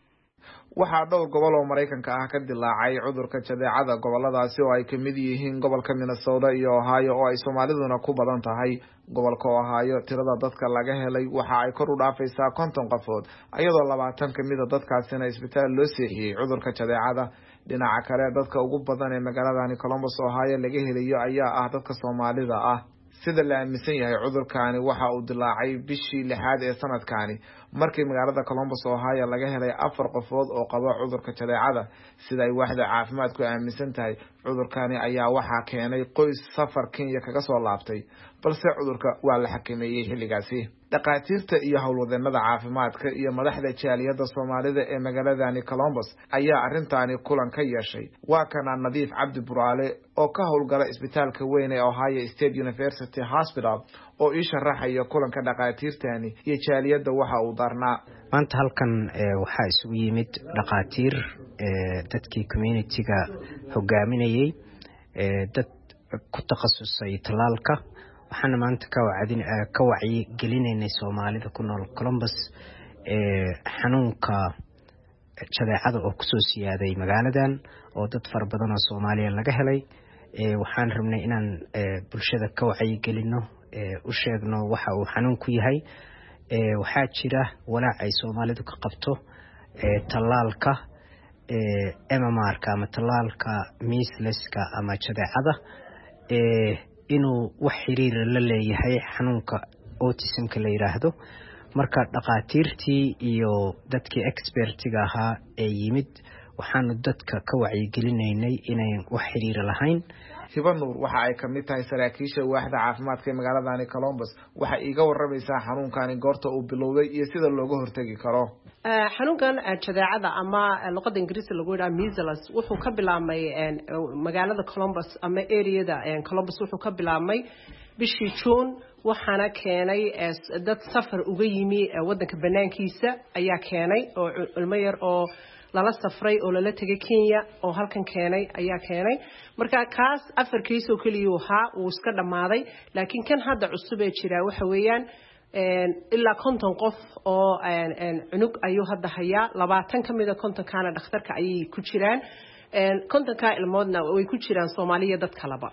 waxaa dhowr gobol oo Mareykanka ah ka dilaacay cudurka jadeecada goboladaasi oo ay kamid yihiin gobolka Minnesota iyo Ohio oo ay Soomaaliduna ku badan tahay gobolka Ohio tirada dadka laga helay waxa ay kor u dhaafaysaa konton qofood iyadoo labaatan kamid ah dadkaasina isbitaal loo seexiyay cudurka jadeecada dhinaca kale dadka ugu badan ee magaalada Columbus Ohio laga helayo ayaa ah dadka Soomaalida ah sida la aaminsan yahay cudurkaani waxa uu dilaacay bishii lixaad ee sanadkaani markii magaalada Columbus Ohio laga helay afar qofood oo qaba cudurka jadeecada sida ay waaxda caafimaadku aaminsan tahay cudurkaani ayaa waxa keenay qoys safar Kenya kaga soo laabtay balse cudurka waa la xakameeyay xilligaasi dhaqaatiirta iyo howlwadeenada caafimaadka iyo madaxda jaaliyada Soomaalida ee magaalada Columbus ayaa arintaani kulan ka yeeshay waa kana Nadiif Cabdi Buraale oo ka howlgala isbitaalka weyn ee Ohio State University Hospital oo ii sharaxaya kulanka dhaqaatiirtani iyo jaaliyada waxa uu darnaa maanta halkan waxa isugu yimid dhaqaatiir dadkii community-ga hogaaminayay dad ku takhasusay talaalka waxaan maanta ka wacdin ka wacyi gelinaynay Soomaalida ku nool Columbus ee xanuunka jadeecada oo ku soo siyaaday magaaladan oo dad far badan oo Soomaaliya laga helay ee waxaan rabnay inaan bulshada ka wacyi gelino ee u sheegno waxa uu xanuunku yahay ee waxa jira walaac ay Soomaalidu ka qabto ee talaalka ee M M R ka ama talaalka measleska ama jadeecada ee inuu wax xiriira la leeyahay xanuunka autismka la yiraahdo marka dhaqaatiirtii iyo dadkii expertiga ahaa ee yimid waxaanu dadka ka wacyigelinaynay inay wax xiriir lahayn. Hiba Nuur waxa ay kamid tahay saraakiisha waaxda caafimaadka ee magaalada Columbus waxa iiga waramaysaa xanuunkani goorta uu bilowday iyo sida looga hortagi karo. xanuunkan jadeecada ama luqadda Ingiriisiga lagu yiraahdo measles wuxuu ka bilaabmay magaalada Columbus ama area-da Columbus wuxuu ka bilaabmay bishii June waxaana keenay dad safar uga yimi wadanka banaankiisa ayaa keenay oo ilmo yar oo lala safray oo lala tagay Kenya oo halkan keenay ayaa keenay marka kaas afar kiis oo kaliya waxa uu iska dhamaaday laakiin kan hadda cusub ee jira waxa weeyaan ilaa konton qof oo cunug ayuu hadda hayaa labaatan kamid ah konton kana dhakhtarka ay ku jiraan konton ka ilmoodna way ku jiraan Soomaaliya dad kalaba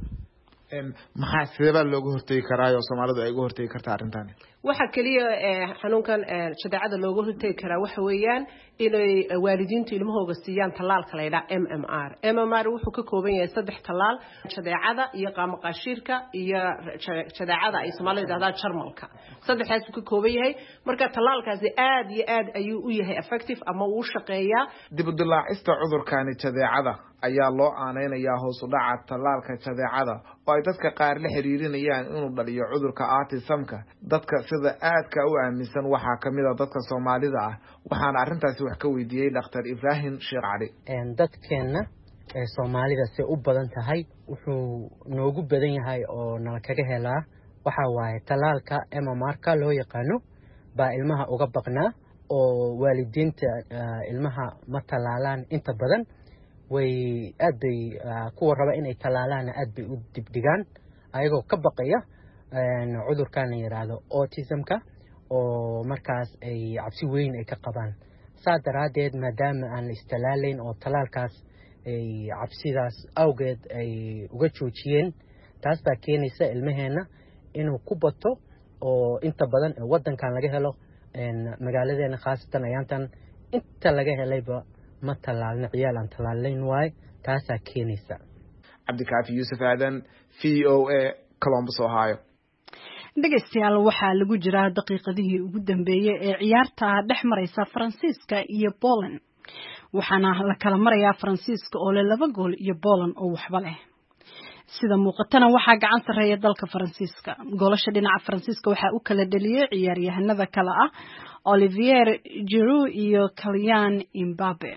maxaa sidee looga hortagi karaa oo Soomaalidu ay uga hortagi kartaa arrintan waxa kaliya xanuunkan jadeecada looga hortagi karaa waxa weeyaan inay waalidiintu ilmahooga siiyaan talaalka la yiraahdo M M R M M R wuxuu ka kooban yahay saddex talaal jadeecada iyo qaamo qashiirka iyo jadeecada ay Soomaalidu yiraahdaan jarmalka saddexdaas uu ka kooban yahay marka talaalkaasi aad iyo aad ayuu u yahay effective ama uu shaqeeyaa dib u dilaacista cudurkani jadeecada ayaa loo aaneynayaa hoos u dhaca talaalka jadeecada oo ay dadka qaar la xiriirinayaan inuu dhaliyo cudurka autismka dadka sida aadka u aaminsan waxa kamid ah dadka Soomaalida ah waxaan arintaasi wax ka weydiiyay Doctor Ibrahim Sheekh Cali een dadkeena ee Soomaalida si u badan tahay wuxuu noogu badan yahay oo nala kaga helaa waxa waaye talaalka M M R-ka loo yaqaano baa ilmaha uga baqnaa oo waalidiinta ilmaha ma talaalaan inta badan way aad bay kuwa raba inay talaalaan aad bay u dibdhigaan ayagoo ka baqaya een cudurkan la yiraahdo autismka oo markaas ay cabsi weyn ay ka qabaan saadaradeed maadaama aan istalaaleyn oo talaalkaas ay cabsidaas awgeed ay uga joojiyeen taas baa keenaysa ilmaheena inuu ku bato oo inta badan wadankan laga helo een magaaladeena khaasatan ayaantan inta laga helayba ma talaalna ciyaal aan talaaleyn waay taasaa keenaysa. Cabdikaafi Yuusuf Aadan V O A Columbus Ohio. dhegeystayaal waxaa lagu jiraa daqiiqadihii ugu dambeeyay ee ciyaarta dhex maraysa Faransiiska iyo Poland waxaana la kala marayaa Faransiiska oo leh laba gool iyo Poland oo waxba leh sida muuqatana waxaa gacan sareeya dalka Faransiiska goolasha dhinaca Faransiiska waxaa u kala dhaliyay ciyaaryahanada kala ah Olivier Giroud iyo Kylian Mbappe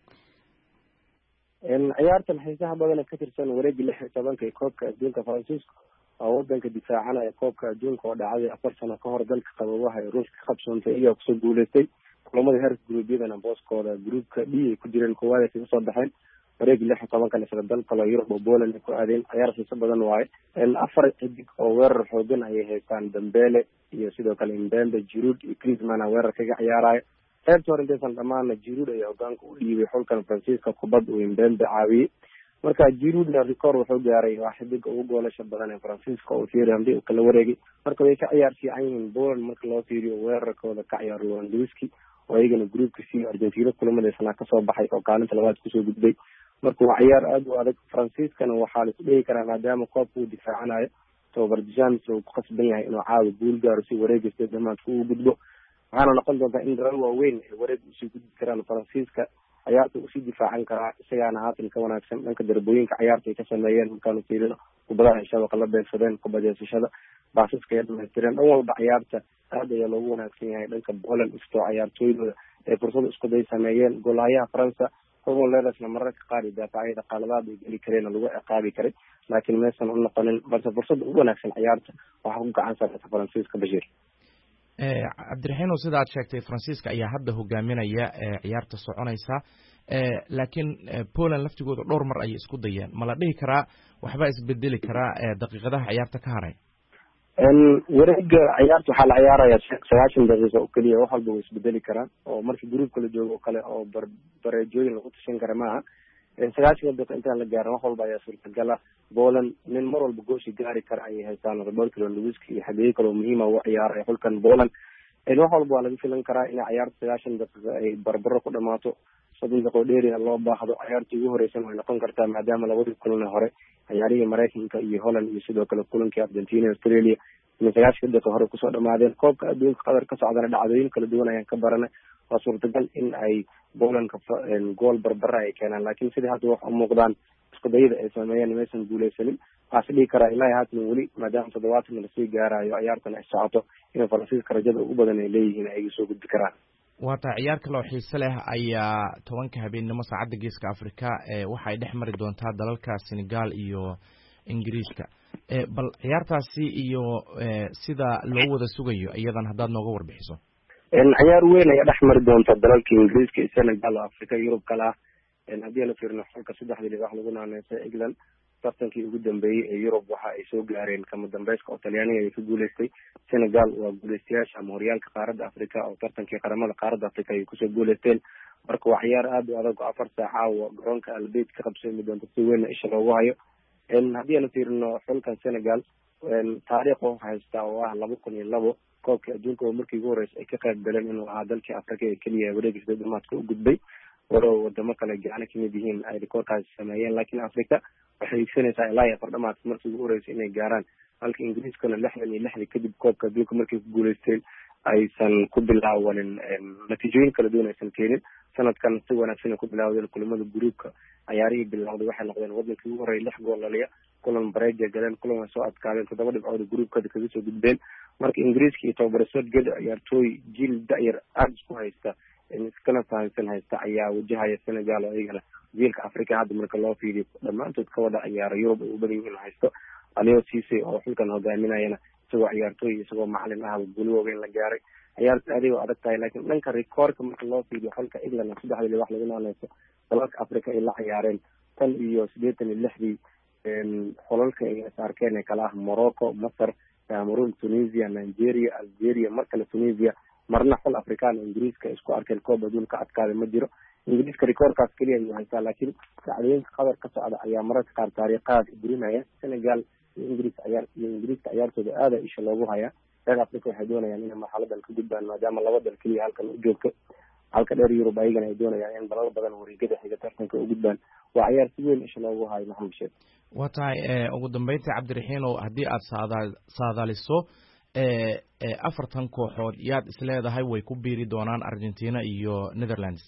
in ciyaartan xiisaha badan ka tirsan wareegga lix iyo tobanka ee koobka adduunka Faransiiska oo wadanka difaacanaya koobka adduunka oo dhacay afar sano ka hor dalka qabowaha ee Ruushka qabsoontay iyo ku soo guuleystay kulamada heerka guruubyadana booskooda gruupka D ay ku jireen koowaad ay ka soo baxeen wareegga lix iyo tobanka ee dalka la Yurub oo Poland ku aadeen ciyaar xiiso badan waaye in afar xidig oo weerar xoogan ay haystaan Dembele iyo sidoo kale Mbappe Giroud iyo Griezmann weerar kaga ciyaaraya qaybta hore intaan dhamaana Giroud ayaa hogaanka u dhiibay xulkan Faransiiska kubad uu Mbappe caawiyay marka Giroud na record wuxuu gaaray waaxidiga ugu goolasha badan ee Faransiiska oo fiiriyay uu kala wareegay marka way ka ciyaar fiican yihiin Poland marka loo fiiriyo weerarkooda ka ciyaar Lewandowski oo ayagana groupka C Argentina kulamada sana ka soo baxay oo kaalinta labaad ku soo gudbay marka waa ciyaar aad u adag Faransiiskana waxaa la isdheey karaa maadaama koobku uu difaacanayo Tobar James uu ku qasban yahay inuu caawa guul gaaro si wareegista dhamaadka uu gudbo waxaana noqon doontaa in dalal waaweyn ay wareeg usii gudbi karaan Faransiiska ciyaarta usii difaacan karaa isagaana haatan ka wanaagsan dhanka darbooyinka ciyaarta ay ka sameeyeen markaanu fiirino kubadaha ay shabaq la beegsadeen kubadeysashada baasaska ay dhamaystireen dhan walba ciyaarta aad ayaa loogu wanaagsan yahay dhanka Poland istoo ciyaartooydooda ay fursad isku day sameeyeen goolahayaha Faransa kuwa leedahay mararka qaar daafacyada qaladaad ay geli kareen lagu ciqaabi karay laakiin meeshan u noqonin balse fursad ugu wanaagsan ciyaarta waxa ku gacan saarta Faransiiska Bashir ee Cabdiraxiin oo sida aad sheegtay Faransiiska ayaa hadda hogaaminaya ciyaarta soconaysa ee laakiin Poland laftigooda dhowr mar ay isku dayeen ma la dhihi karaa waxba isbedeli karaa daqiiqadaha ciyaarta ka haray in wareegga ciyaarta waxa la ciyaaraya sagaashan daqiiqo oo kaliya wax walba way isbedeli karaan oo markii groupka la joogo kale oo bareejooyin lagu tashan kara maaha sagaashan daqiiqo inta la gaaro wax walba ayaa suurtagal ah Poland nin mar walba gooshi gaari kara ay haystaan Robert Lewandowski iyo xageey kale oo muhiim ah oo ciyaaray xulkan Poland wax walba waa laga filan karaa in ciyaarta sagaashan daqiiqo ay barbaro ku dhamaato soddon daqiiqo dheerina loo baahdo. ciyaartii ugu horeysan way noqon kartaa maadaama labadii kulan hore ciyaarihii Mareykanka iyo Holland iyo sidoo kale kulankii Argentina iyo Australia in sagaashan daqiiqo hore kusoo dhamaadeen. koobka adduunka qadar ka socdana dhacdooyin kala duwan ayaan ka baranay. waa suurtagal in ay Poland ka gool barbara ay keenaan, laakiin sidii hadda wax u muuqdaan isku dayada ay sameeyeen maysan guuleysanin. waxaa dhihi karaa ilaahay haatan weli maadaama toddobaatan lasii gaarayo ciyaartan ay socoto in Faransiiska rajada ugu badan ay leeyihiin ay soo gudbi karaan. waa taa ciyaar kale oo xiise leh ayaa tobanka habeenimo saacadda geeska Afrika ee waxay dhex mari doontaa dalalka Senegal iyo Ingiriiska. ee bal ciyaartaasi iyo sida loo wada sugayo iyadan haddaad nooga warbixiso. in ciyaar weyn ay dhex mari doonta dalalka Ingiriiska iyo Senegal oo Afrika Yurub kala in haddii la fiirino xulka saddexda dhinac lagu naanayso England tartankii ugu dambeeyay ee Yurub waxa ay soo gaareen kama dambayska oo Talyaaniga ay ku guuleystay. Senegal waa guuleystayaasha ama horyaalka qaaradda Afrika oo tartankii qaramada qaaradda Afrika ay kusoo guuleysteen. marka waa ciyaar aad u adag oo afar saaca oo garoonka Albayt ka qabsami doonta si weyn isha loogu hayo. in haddii la fiirino xulka Senegal taariikh oo haysta oo ah laba kun iyo labo koobka adduunka oo markii ugu horeysay ay ka qayb galeen inuu ahaa dalkii Afrika ee kaliya wareeggiisa dhamaadka u gudbay. waro wadamo kale gacan ka mid yihiin ay rikoorkaas sameeyeen, laakiin Afrika waxay iibsanaysaa ilaa iyo fardhamaadka markii ugu horeysay inay gaaraan, halka Ingiriiskana lixdan iyo lixdii kadib koobka adduunka markay ku guuleysteen aysan ku bilaawanin natiijooyin kala duwan aysan keenin. sanadkan si wanaagsan ku bilaawdeen kulamada gruupka ciyaarihii bilowday waxay noqdeen wadankii ugu horeeyay lix gool dhaliya, kulan bareeja galeen, kulan way soo adkaadeen, toddoba dhibcood gruupkada kaga soo gudbeen. marka Ingiriiska iyo tababarayaasha ged ciyaartooy jiil da'yar aad isku haysta iskana fahansan haysta ayaa wajahaya Senegal oo iyagana jiilka Afrika hadda marka loo fiiriyo dhammaantood ka wada ciyaara Yurub oo u badan yihiin haysto. Aliou Cisse oo xulkan hogaaminayana isagoo ciyaartooy isagoo macallin ah guul weyn la gaaray. ciyaarta aad u adag tahay, laakiin dhanka rikoorka marka loo fiiriyo xulka England saddexda dhinac lagu naanayso dalalka Afrika ay la ciyaareen tan iyo siddeetan iyo lixdii xulalka ay saarkeen kala ah Morocco, Masar, Cameroon, Tunisia, Nigeria, Algeria, markale Tunisia marna xul Afrikaan Ingiriiska isku arkeen koob adduunka adkaada ma jiro. Ingiriiska rikoorkaas kaliya ayuu haystaa, laakiin dhacdooyinka qadar ka socda ayaa mararka qaar taariikhaad burinaya. Senegal iyo Ingiriis ciyaar iyo Ingiriiska ciyaartooda aad ay isha loogu hayaa. reer Afrika waxay doonayaan inay marxaladan ka gudbaan maadaama laba dal kaliya halkan u joogto, halka dheer Yurub ayagana ay doonayaan in dalal badan wareegada xiga tartanka u gudbaan. waa ciyaar si weyn isha loogu hayo Maxamed Sheekh. waa tahay ugu dambeyntii Cabdiraxiinow haddii aad saadaal saadaaliso ee afartan kooxood yaad isleedahay way ku biiri doonaan Argentina iyo Netherlands.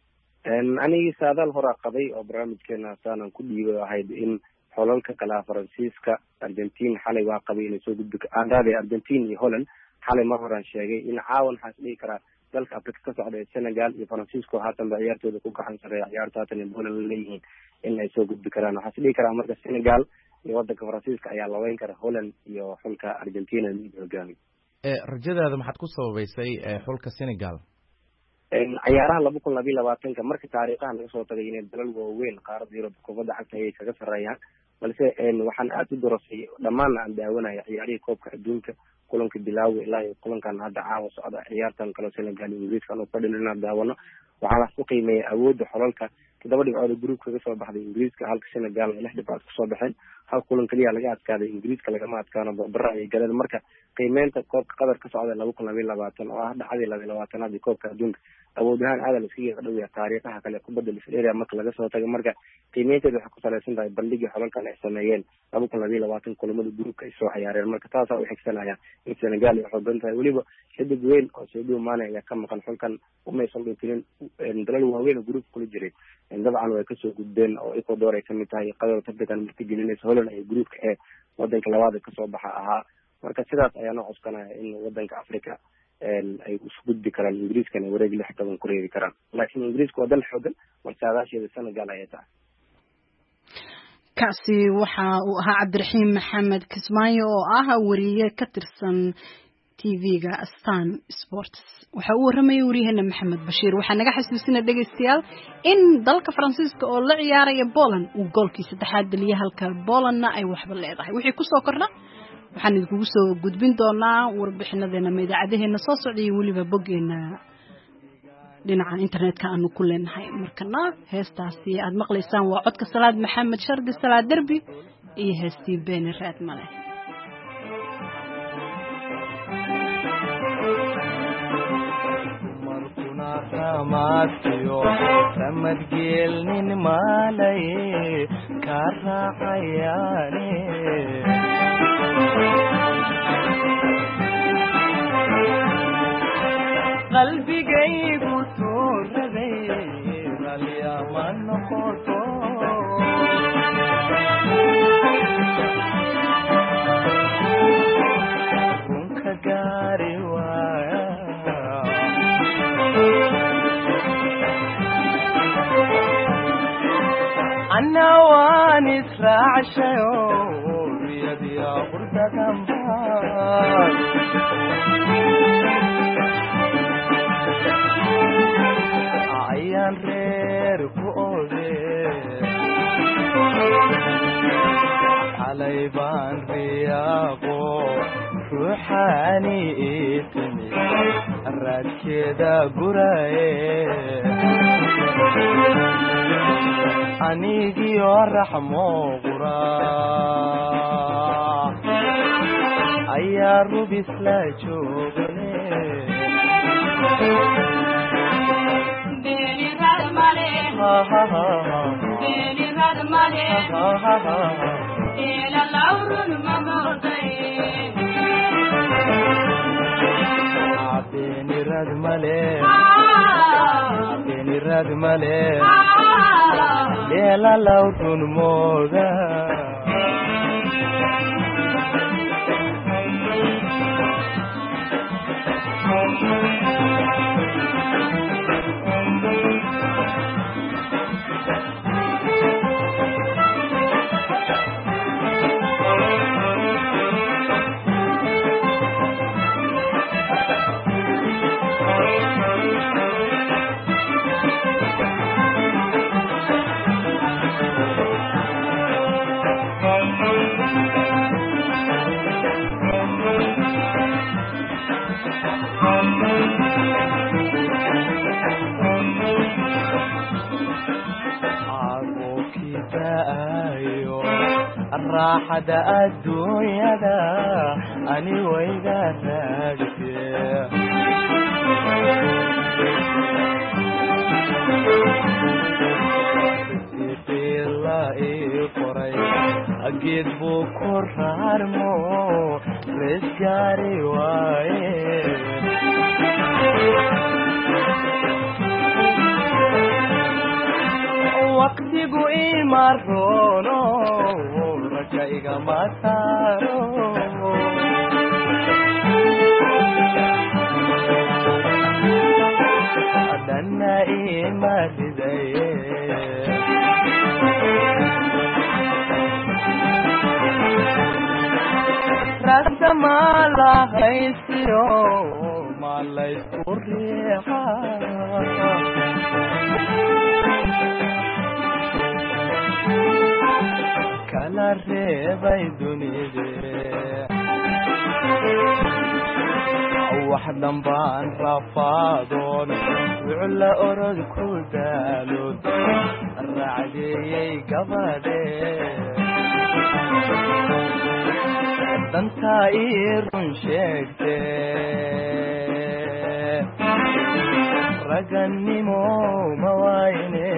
een anigi saadaal hore qabay oo barnaamijkeena saanan ku dhiibay ahayd in xulalka kala Faransiiska Argentina xalay waa qabay inay soo gudbi aan raadey Argentina iyo Holland xalay mar hore sheegay in caawan xas dhigi kara dalka Afrika ka socda Senegal iyo Faransiiska haatan ciyaartooda ku gacan sareeya ciyaarta haatan in Holland leeyihiin in ay soo gudbi karaan. waxaa dhigi kara marka Senegal iyo wadanka Faransiiska ayaa la weyn kara Holland iyo xulka Argentina mid hogaami. ee rajadaada maxaad ku sababaysay xulka Senegal? een ciyaaraha laba kun iyo labaatanka marka taariikhaha laga soo tagay inay dalal waaweyn qaaradda Yurub kubadda cagta ay kaga sareeyaan, balse een waxaan aad u dorasay dhammaan aan daawanaya ciyaarihii koobka adduunka kulanka bilaawi ilaa iyo kulankan hadda caawa socda ciyaartan kale Senegal iyo Ingiriiska oo fadhin inaan daawano. waxaan wax ku qiimeeyay awoodda xulalka toddoba dhibcood gruupka kaga soo baxday Ingiriiska halka Senegal lix dhibcood ka soo baxeen, hal kulan kaliya laga adkaaday Ingiriiska lagama adkaano barbara ay galeen. marka qiimeynta koobka qadar ka socda laba kun iyo labaatan oo ah dhacday laba iyo labaatanaad ee koobka adduunka awood ahaan aad la iskaga dhaweeyaa taariikhaha kale kubadda Australia marka laga soo tago. marka qiimeynteedu waxay ku saleysan tahay bandhigii xulalkan ay sameeyeen laba kun iyo labaatan kulamada gruupka ay soo ciyaareen. marka taas oo xigsanaya in Senegal ay xoogan tahay, waliba xidig weyn oo Sadio Mane ayaa ka maqan xulkan umaysan dhintinin dalal waaweyn oo gruupka kula jiray. dabcan way kasoo gudbeen oo Ecuador ay kamid tahay qadar tartankan markii gelinaysa Holland ay gruupka ee wadanka labaad ka soo baxa ahaa. marka sidaas ayaa noo cuskanaya in wadanka Afrika een ay u gudbi karaan Ingiriiskana wareeg lix toban ku reebi karaan, laakiin Ingiriiska waa dal xoogan marka saadaasheeda Senegal ay tahay. kaasi waxa uu ahaa Cabdiraxiin Maxamed Kismaayo oo ah wariye ka tirsan T V-ga Astaan Sports. waxa uu waramayay wariyaheena Maxamed Bashiir. waxaa naga xasuusinaa dhageystayaal in dalka Faransiiska oo la ciyaaraya Poland uu goolkii saddexaad dhaliyay halka Polandna ay waxba leedahay. wixii ku soo kordha waxaan idinku soo gudbin doonaa warbixinadeena idaacadaheena soo socday waliba boggeena dhinaca internetka aanu ku leenahay. markana heestaasi aad maqlaysaan waa codka Salaad Maxamed Shardi Salaad Derbi iyo heestii Beeni Raad Male. ramaadkiyo ramadgeelnin maalaye ka raacayaane qalbigaygu tuuraday ralyama noqoto runka gaari waaya anna waan israacshayo riyadiya qurdadanbaa ayaan reer ku oode xalay baan riyaaqo ruuxaani ii timi raadkeeda guraye anigiyo raxmo qura ayaa rubis la joogane beenirad male beenirad male leela lawrun mooda raaxada adduunyada ani wayga raagtee risiqiila ii qoray geed buu ku raarmo rees gaari waaye waqtigu ima roono raja igama saaro dhanna ima ridaye ragda maala haysiyo malaysku riixa kala reebay dunide wax dhanbaan rafaadoon wucla orod ku daalood raacdeeyey gabadhe dantaa ii run sheegte ragannimo ma waayne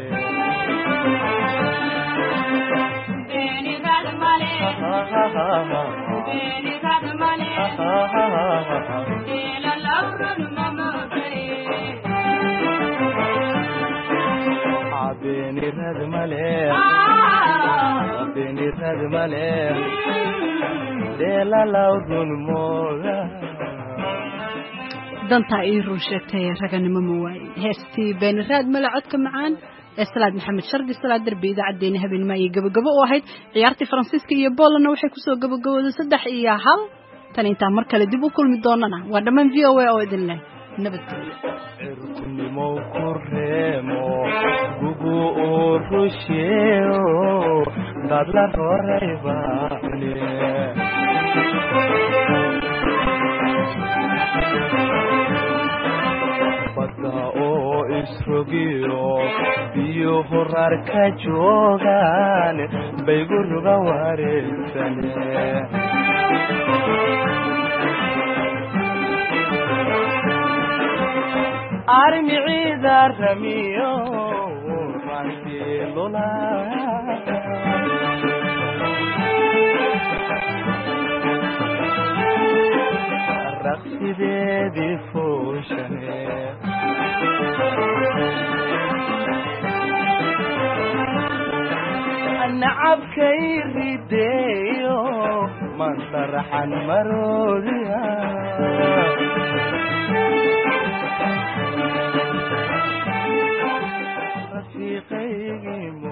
beenirad male beenirad male leelalawrun mooda dantaa ii run sheegtay raganimo ma waaye heestii beeniraad male codka macaan ee salaad maxamed shardi salaad darbi idaacadeena habeenimo ay gabagabo u ahayd ciyaartii faransiiska iyo Poland waxay ku soo gabagabowday saddex iyo hal tan inta mar kale dib u kulmi doonana waa dhamaan V O A oo idin leh nabadgelyo cirkunimo ku reemo gugu oo rusheeyo dadla rorayba badda oo isrogiyo biyo horar ka joogaan baygu ruga wareegsane armiciida ramiyo rantii lula raqsideedii fuushane nacabkay rideeyo masaraxan maroodiya rafiiqaygii